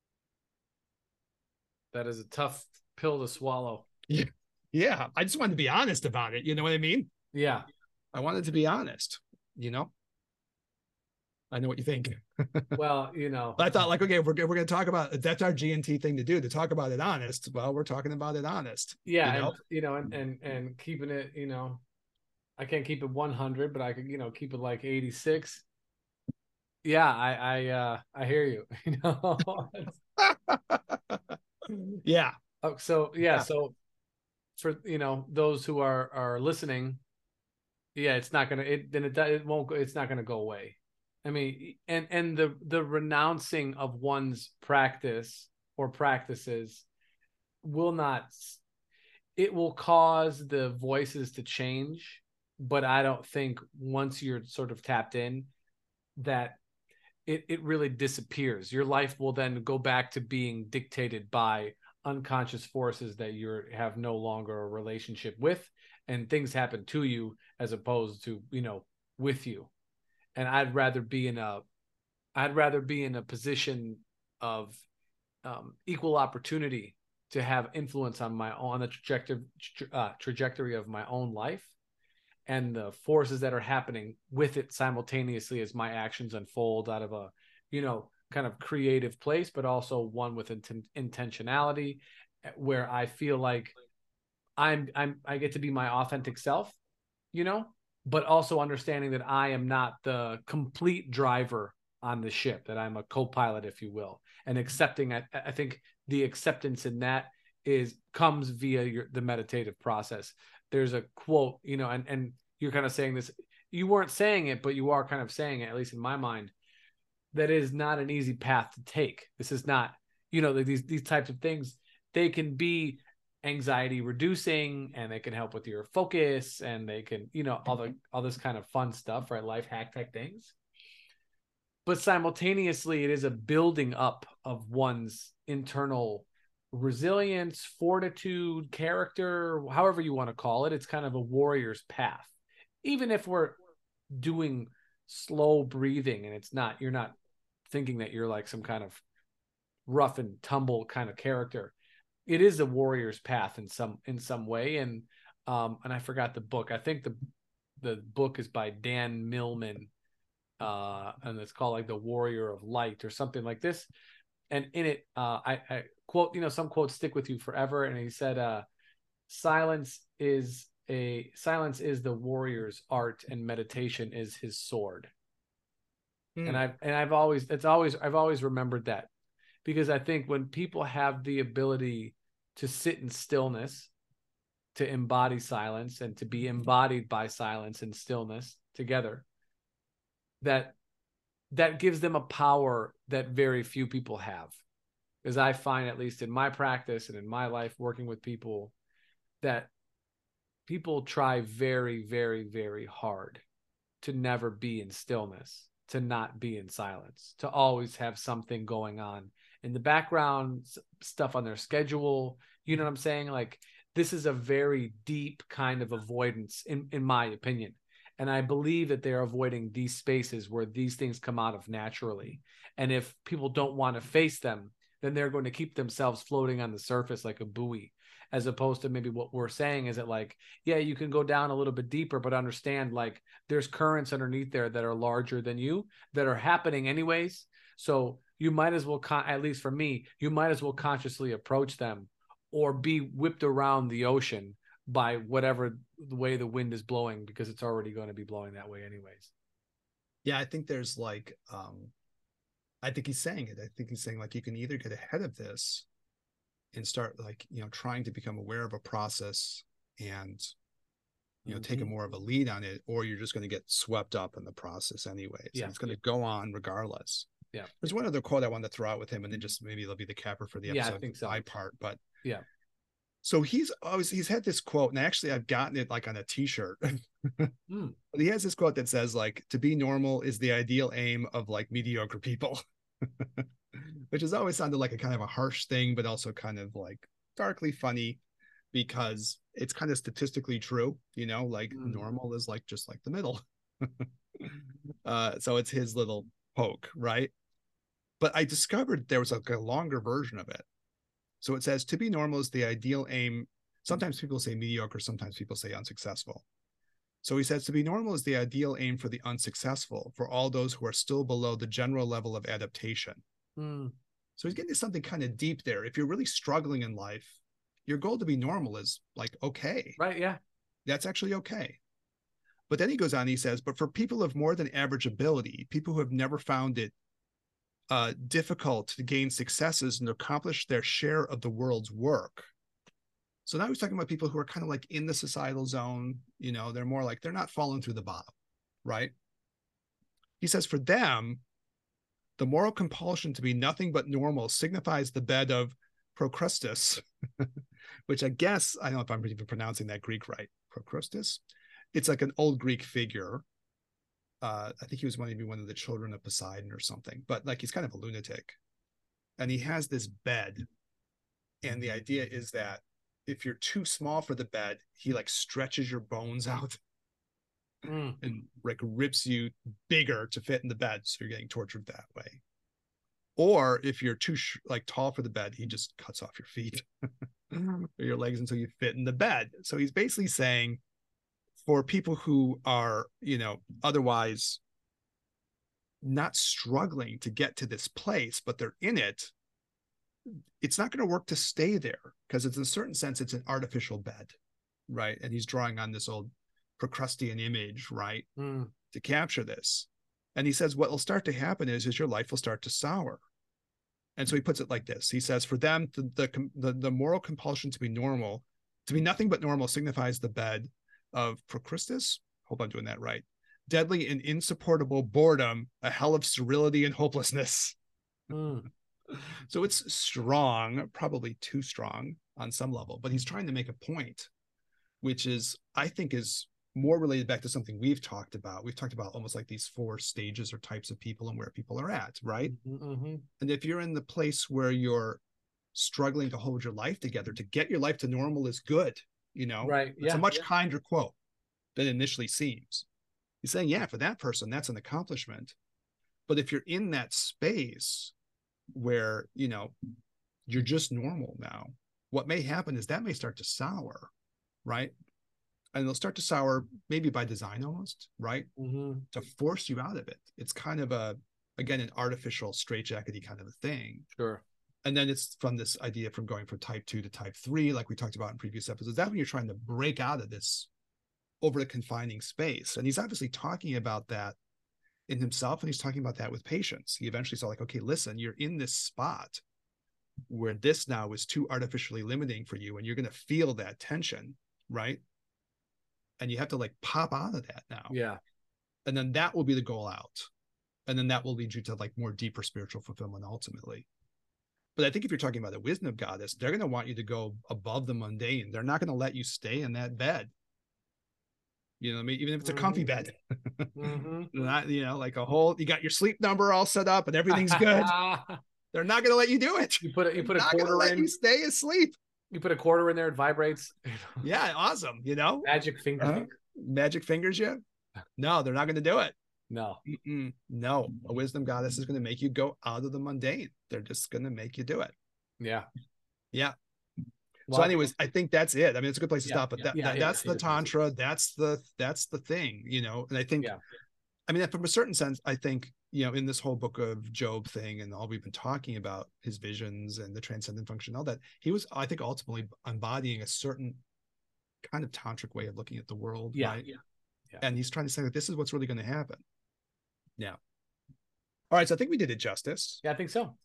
A: That is a tough pill to swallow.
D: Yeah. Yeah. I just wanted to be honest about it. You know what I mean?
A: Yeah.
D: I wanted to be honest, you know? I know what you think.
A: Well, you know,
D: I thought like, okay, we're, we're going to talk about, that's our G N T thing to do, to talk about it honest. Well, we're talking about it honest.
A: Yeah.
D: You know,
A: and, you know and, and, and keeping it, you know, I can't keep it one hundred, but I could, you know, keep it like eighty-six. Yeah. I, I, uh, I hear you, you know?
D: Yeah.
A: Oh, so, yeah,
D: Yeah.
A: So for, you know, those who are, are listening, yeah, it's not going to, it, then it, it won't go, it's not going to go away. I mean, and, and the, the renouncing of one's practice or practices will not, it will cause the voices to change, but I don't think once you're sort of tapped in that it, it really disappears. Your life will then go back to being dictated by unconscious forces that you have no longer a relationship with, and things happen to you as opposed to, you know, with you. And I'd rather be in a, I'd rather be in a position of um, equal opportunity to have influence on my on the trajectory uh, trajectory of my own life, and the forces that are happening with it simultaneously as my actions unfold out of a, you know, kind of creative place, but also one with inten- intentionality, where I feel like I'm I'm I get to be my authentic self, you know. But also understanding that I am not the complete driver on the ship, that I'm a co-pilot, if you will, and accepting, I, I think the acceptance in that is comes via your, the meditative process. There's a quote, you know, and, and you're kind of saying this, you weren't saying it, but you are kind of saying it, at least in my mind, that is not an easy path to take. This is not, you know, these, these types of things, they can be anxiety reducing, and they can help with your focus, and they can, you know, all the all this kind of fun stuff, right? Life hack tech things. but simultaneously it is a building up of one's internal resilience, fortitude, character, however you want to call it. It's kind of a warrior's path. Even if we're doing slow breathing and it's not, you're not thinking that you're like some kind of rough and tumble kind of character. It is a warrior's path in some in some way. And um and I forgot the book. I think the the book is by Dan Millman, uh and it's called like The Warrior of Light or something like this. And in it, uh I, I quote, you know, some quotes stick with you forever. And he said, uh silence is a silence is the warrior's art, and meditation is his sword. Mm. And I've and I've always it's always I've always remembered that, because I think when people have the ability to sit in stillness, to embody silence, and to be embodied by silence and stillness together, that that gives them a power that very few people have. As I find, at least in my practice and in my life working with people, that people try very, very, very hard to never be in stillness, to not be in silence, to always have something going on in the background, stuff on their schedule. You know what I'm saying? Like, this is a very deep kind of avoidance, in, in my opinion. And I believe that they're avoiding these spaces where these things come out of naturally. And if people don't want to face them, then they're going to keep themselves floating on the surface like a buoy, as opposed to maybe what we're saying is that, like, yeah, you can go down a little bit deeper, but understand, like, there's currents underneath there that are larger than you, that are happening anyways. So you might as well, con- at least for me, you might as well consciously approach them, or be whipped around the ocean by whatever the way the wind is blowing, because it's already going to be blowing that way anyways.
D: Yeah, I think there's like, um, I think he's saying it. I think he's saying, like, you can either get ahead of this and start, like, you know, trying to become aware of a process and, you know, mm-hmm. take a more of a lead on it, or you're just going to get swept up in the process anyways. Yeah. And it's going to go on regardless.
A: Yeah.
D: There's one other quote I wanted to throw out with him, and then just maybe it'll be the capper for the episode.
A: Yeah, I think so.
D: My part, but
A: yeah.
D: So he's always, he's had this quote, and actually I've gotten it like on a t-shirt. mm. But he has this quote that says, like, to be normal is the ideal aim of, like, mediocre people, which has always sounded like a kind of a harsh thing, but also kind of like darkly funny, because it's kind of statistically true, you know, like mm. normal is like just like the middle. uh, so it's his little poke, right? But I discovered there was like a longer version of it. So it says, to be normal is the ideal aim. Sometimes people say mediocre, sometimes people say unsuccessful. So he says, to be normal is the ideal aim for the unsuccessful, for all those who are still below the general level of adaptation. Mm. So he's getting to something kind of deep there. If you're really struggling in life, your goal to be normal is like, okay.
A: Right, yeah.
D: That's actually okay. But then he goes on, he says, but for people of more than average ability, people who have never found it Uh, difficult to gain successes and accomplish their share of the world's work. So now he's talking about people who are kind of like in the societal zone, you know, they're more like, they're not falling through the bottom, right? He says, for them, the moral compulsion to be nothing but normal signifies the bed of Procrustes, which I guess, I don't know if I'm even pronouncing that Greek right, Procrustes. It's like an old Greek figure. Uh, I think he was one maybe one of the children of Poseidon or something, but like he's kind of a lunatic, and he has this bed, and the idea is that if you're too small for the bed, he like stretches your bones out mm. and like rips you bigger to fit in the bed, so you're getting tortured that way. Or if you're too sh- like tall for the bed, he just cuts off your feet or your legs until you fit in the bed. So he's basically saying, for people who are, you know, otherwise not struggling to get to this place, but they're in it, it's not going to work to stay there, because it's in a certain sense, it's an artificial bed, right? And he's drawing on this old Procrustean image, right? Mm. To capture this. And he says, what will start to happen is, is your life will start to sour. And so he puts it like this. He says, for them, the, the, the, the moral compulsion to be normal, to be nothing but normal, signifies the bed of Procrustes, hope I'm doing that right, deadly and insupportable boredom, a hell of sterility and hopelessness. Mm. So it's strong, probably too strong on some level, but he's trying to make a point, which is, I think, is more related back to something we've talked about. We've talked about almost like these four stages or types of people and where people are at, right?
A: Mm-hmm.
D: And if you're in the place where you're struggling to hold your life together, to get your life to normal is good, you know,
A: Right.
D: it's
A: Yeah.
D: a much
A: yeah.
D: kinder quote than it initially seems. He's saying, yeah, for that person, that's an accomplishment. But if you're in that space where, you know, you're just normal now, what may happen is that may start to sour, right? And it'll start to sour maybe by design almost, right?
A: Mm-hmm.
D: To force you out of it. It's kind of a, again, an artificial straitjackety kind of a thing.
A: Sure.
D: And then it's from this idea from going from type two to type three, like we talked about in previous episodes. That's when you're trying to break out of this over the confining space. And he's obviously talking about that in himself. And he's talking about that with patients. He eventually saw like, okay, listen, you're in this spot where this now is too artificially limiting for you. And you're going to feel that tension, right? And you have to like pop out of that now.
A: Yeah.
D: And then that will be the goal out. And then that will lead you to like more deeper spiritual fulfillment ultimately. But I think if you're talking about a wisdom goddess, they're going to want you to go above the mundane. They're not going to let you stay in that bed. You know what I mean? Even if it's a comfy bed.
A: Mm-hmm.
D: Not, you know, like a whole, you got your sleep number all set up and everything's good. They're not going to let you do it.
A: You put a, you put a
D: They're not gonna
A: quarter
D: let
A: in.
D: you stay asleep.
A: You put a quarter in there, it vibrates.
D: Yeah, awesome. You know,
A: Magic finger.
D: uh-huh. Magic fingers you. No, they're not going to do it.
A: No.
D: Mm-mm. No, a wisdom goddess is going to make you go out of the mundane. They're just going to make you do it.
A: Yeah.
D: Yeah.
A: Well,
D: So anyways, I think that's it. I mean, it's a good place to
A: Yeah,
D: stop, but
A: yeah,
D: that,
A: yeah,
D: that
A: yeah,
D: that's
A: it
D: the
A: is.
D: tantra. That's the, that's the thing, you know? And I think,
A: Yeah.
D: I mean, from a certain sense, I think, you know, in this whole book of Job thing and all we've been talking about his visions and the transcendent function, all that, he was, I think, ultimately embodying a certain kind of tantric way of looking at the world.
A: Yeah.
D: Right?
A: Yeah. Yeah.
D: And he's trying to say that this is what's really going to happen. Yeah. All right. So I think we did it justice.
A: Yeah, I think so.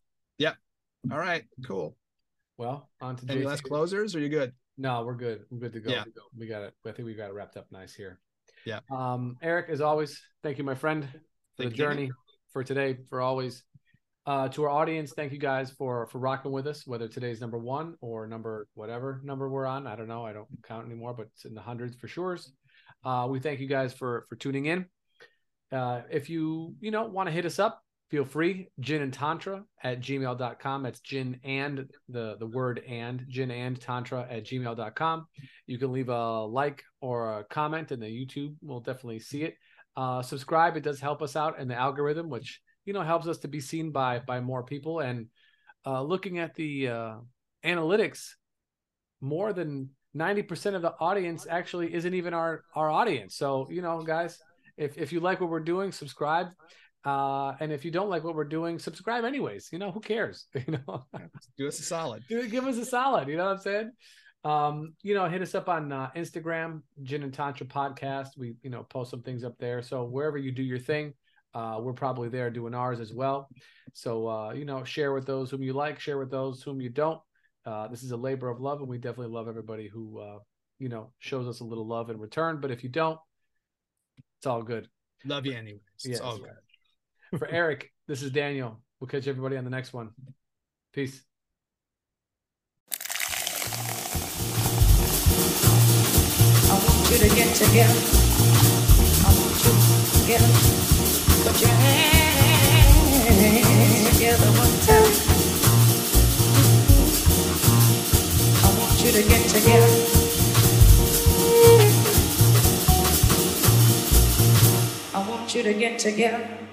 D: All right. Cool.
A: Well, on to
D: Any
A: J C.
D: last closers? Or are you good?
A: No, we're good. We're good to go.
D: Yeah.
A: We got it. I think we got it wrapped up nice here.
D: Yeah.
A: Um, Eric, as always, thank you, my friend, for
D: Thank
A: the
D: you.
A: journey, for today, for always. Uh, to our audience, thank you guys for for rocking with us, whether today's number one or number whatever number we're on. I don't know. I don't count anymore, but it's in the hundreds for sure. Uh, we thank you guys for for tuning in. Uh, if you, you know, want to hit us up, feel free. Gin and Tantra at gmail dot com. That's gin and the, the word and gin and tantra at gmail dot com. You can leave a like or a comment in the YouTube. We'll definitely see it. Uh, subscribe. It does help us out in the algorithm, which, you know, helps us to be seen by, by more people. And uh, looking at the uh, analytics, more than ninety percent of the audience actually isn't even our, our audience. So, you know, guys, if, if you like what we're doing, subscribe. Uh, and if you don't like what we're doing, subscribe anyways. You know, who cares? You know,
D: Do us a solid.
A: do give us a solid. You know what I'm saying? Um, you know, hit us up on uh, Instagram, Gin and Tantra Podcast. We, you know, post some things up there. So wherever you do your thing, uh, we're probably there doing ours as well. So, uh, you know, share with those whom you like, share with those whom you don't. Uh, this is a labor of love, and we definitely love everybody who, uh, you know, shows us a little love in return. But if you don't, it's all good.
D: Love you anyways. It's
A: Yes.
D: all good.
A: For Eric, this is Daniel. We'll catch everybody on the next one. Peace.
C: I want you to get together. I want you to get put your hands together one time. I want you to get together. I want you to get together.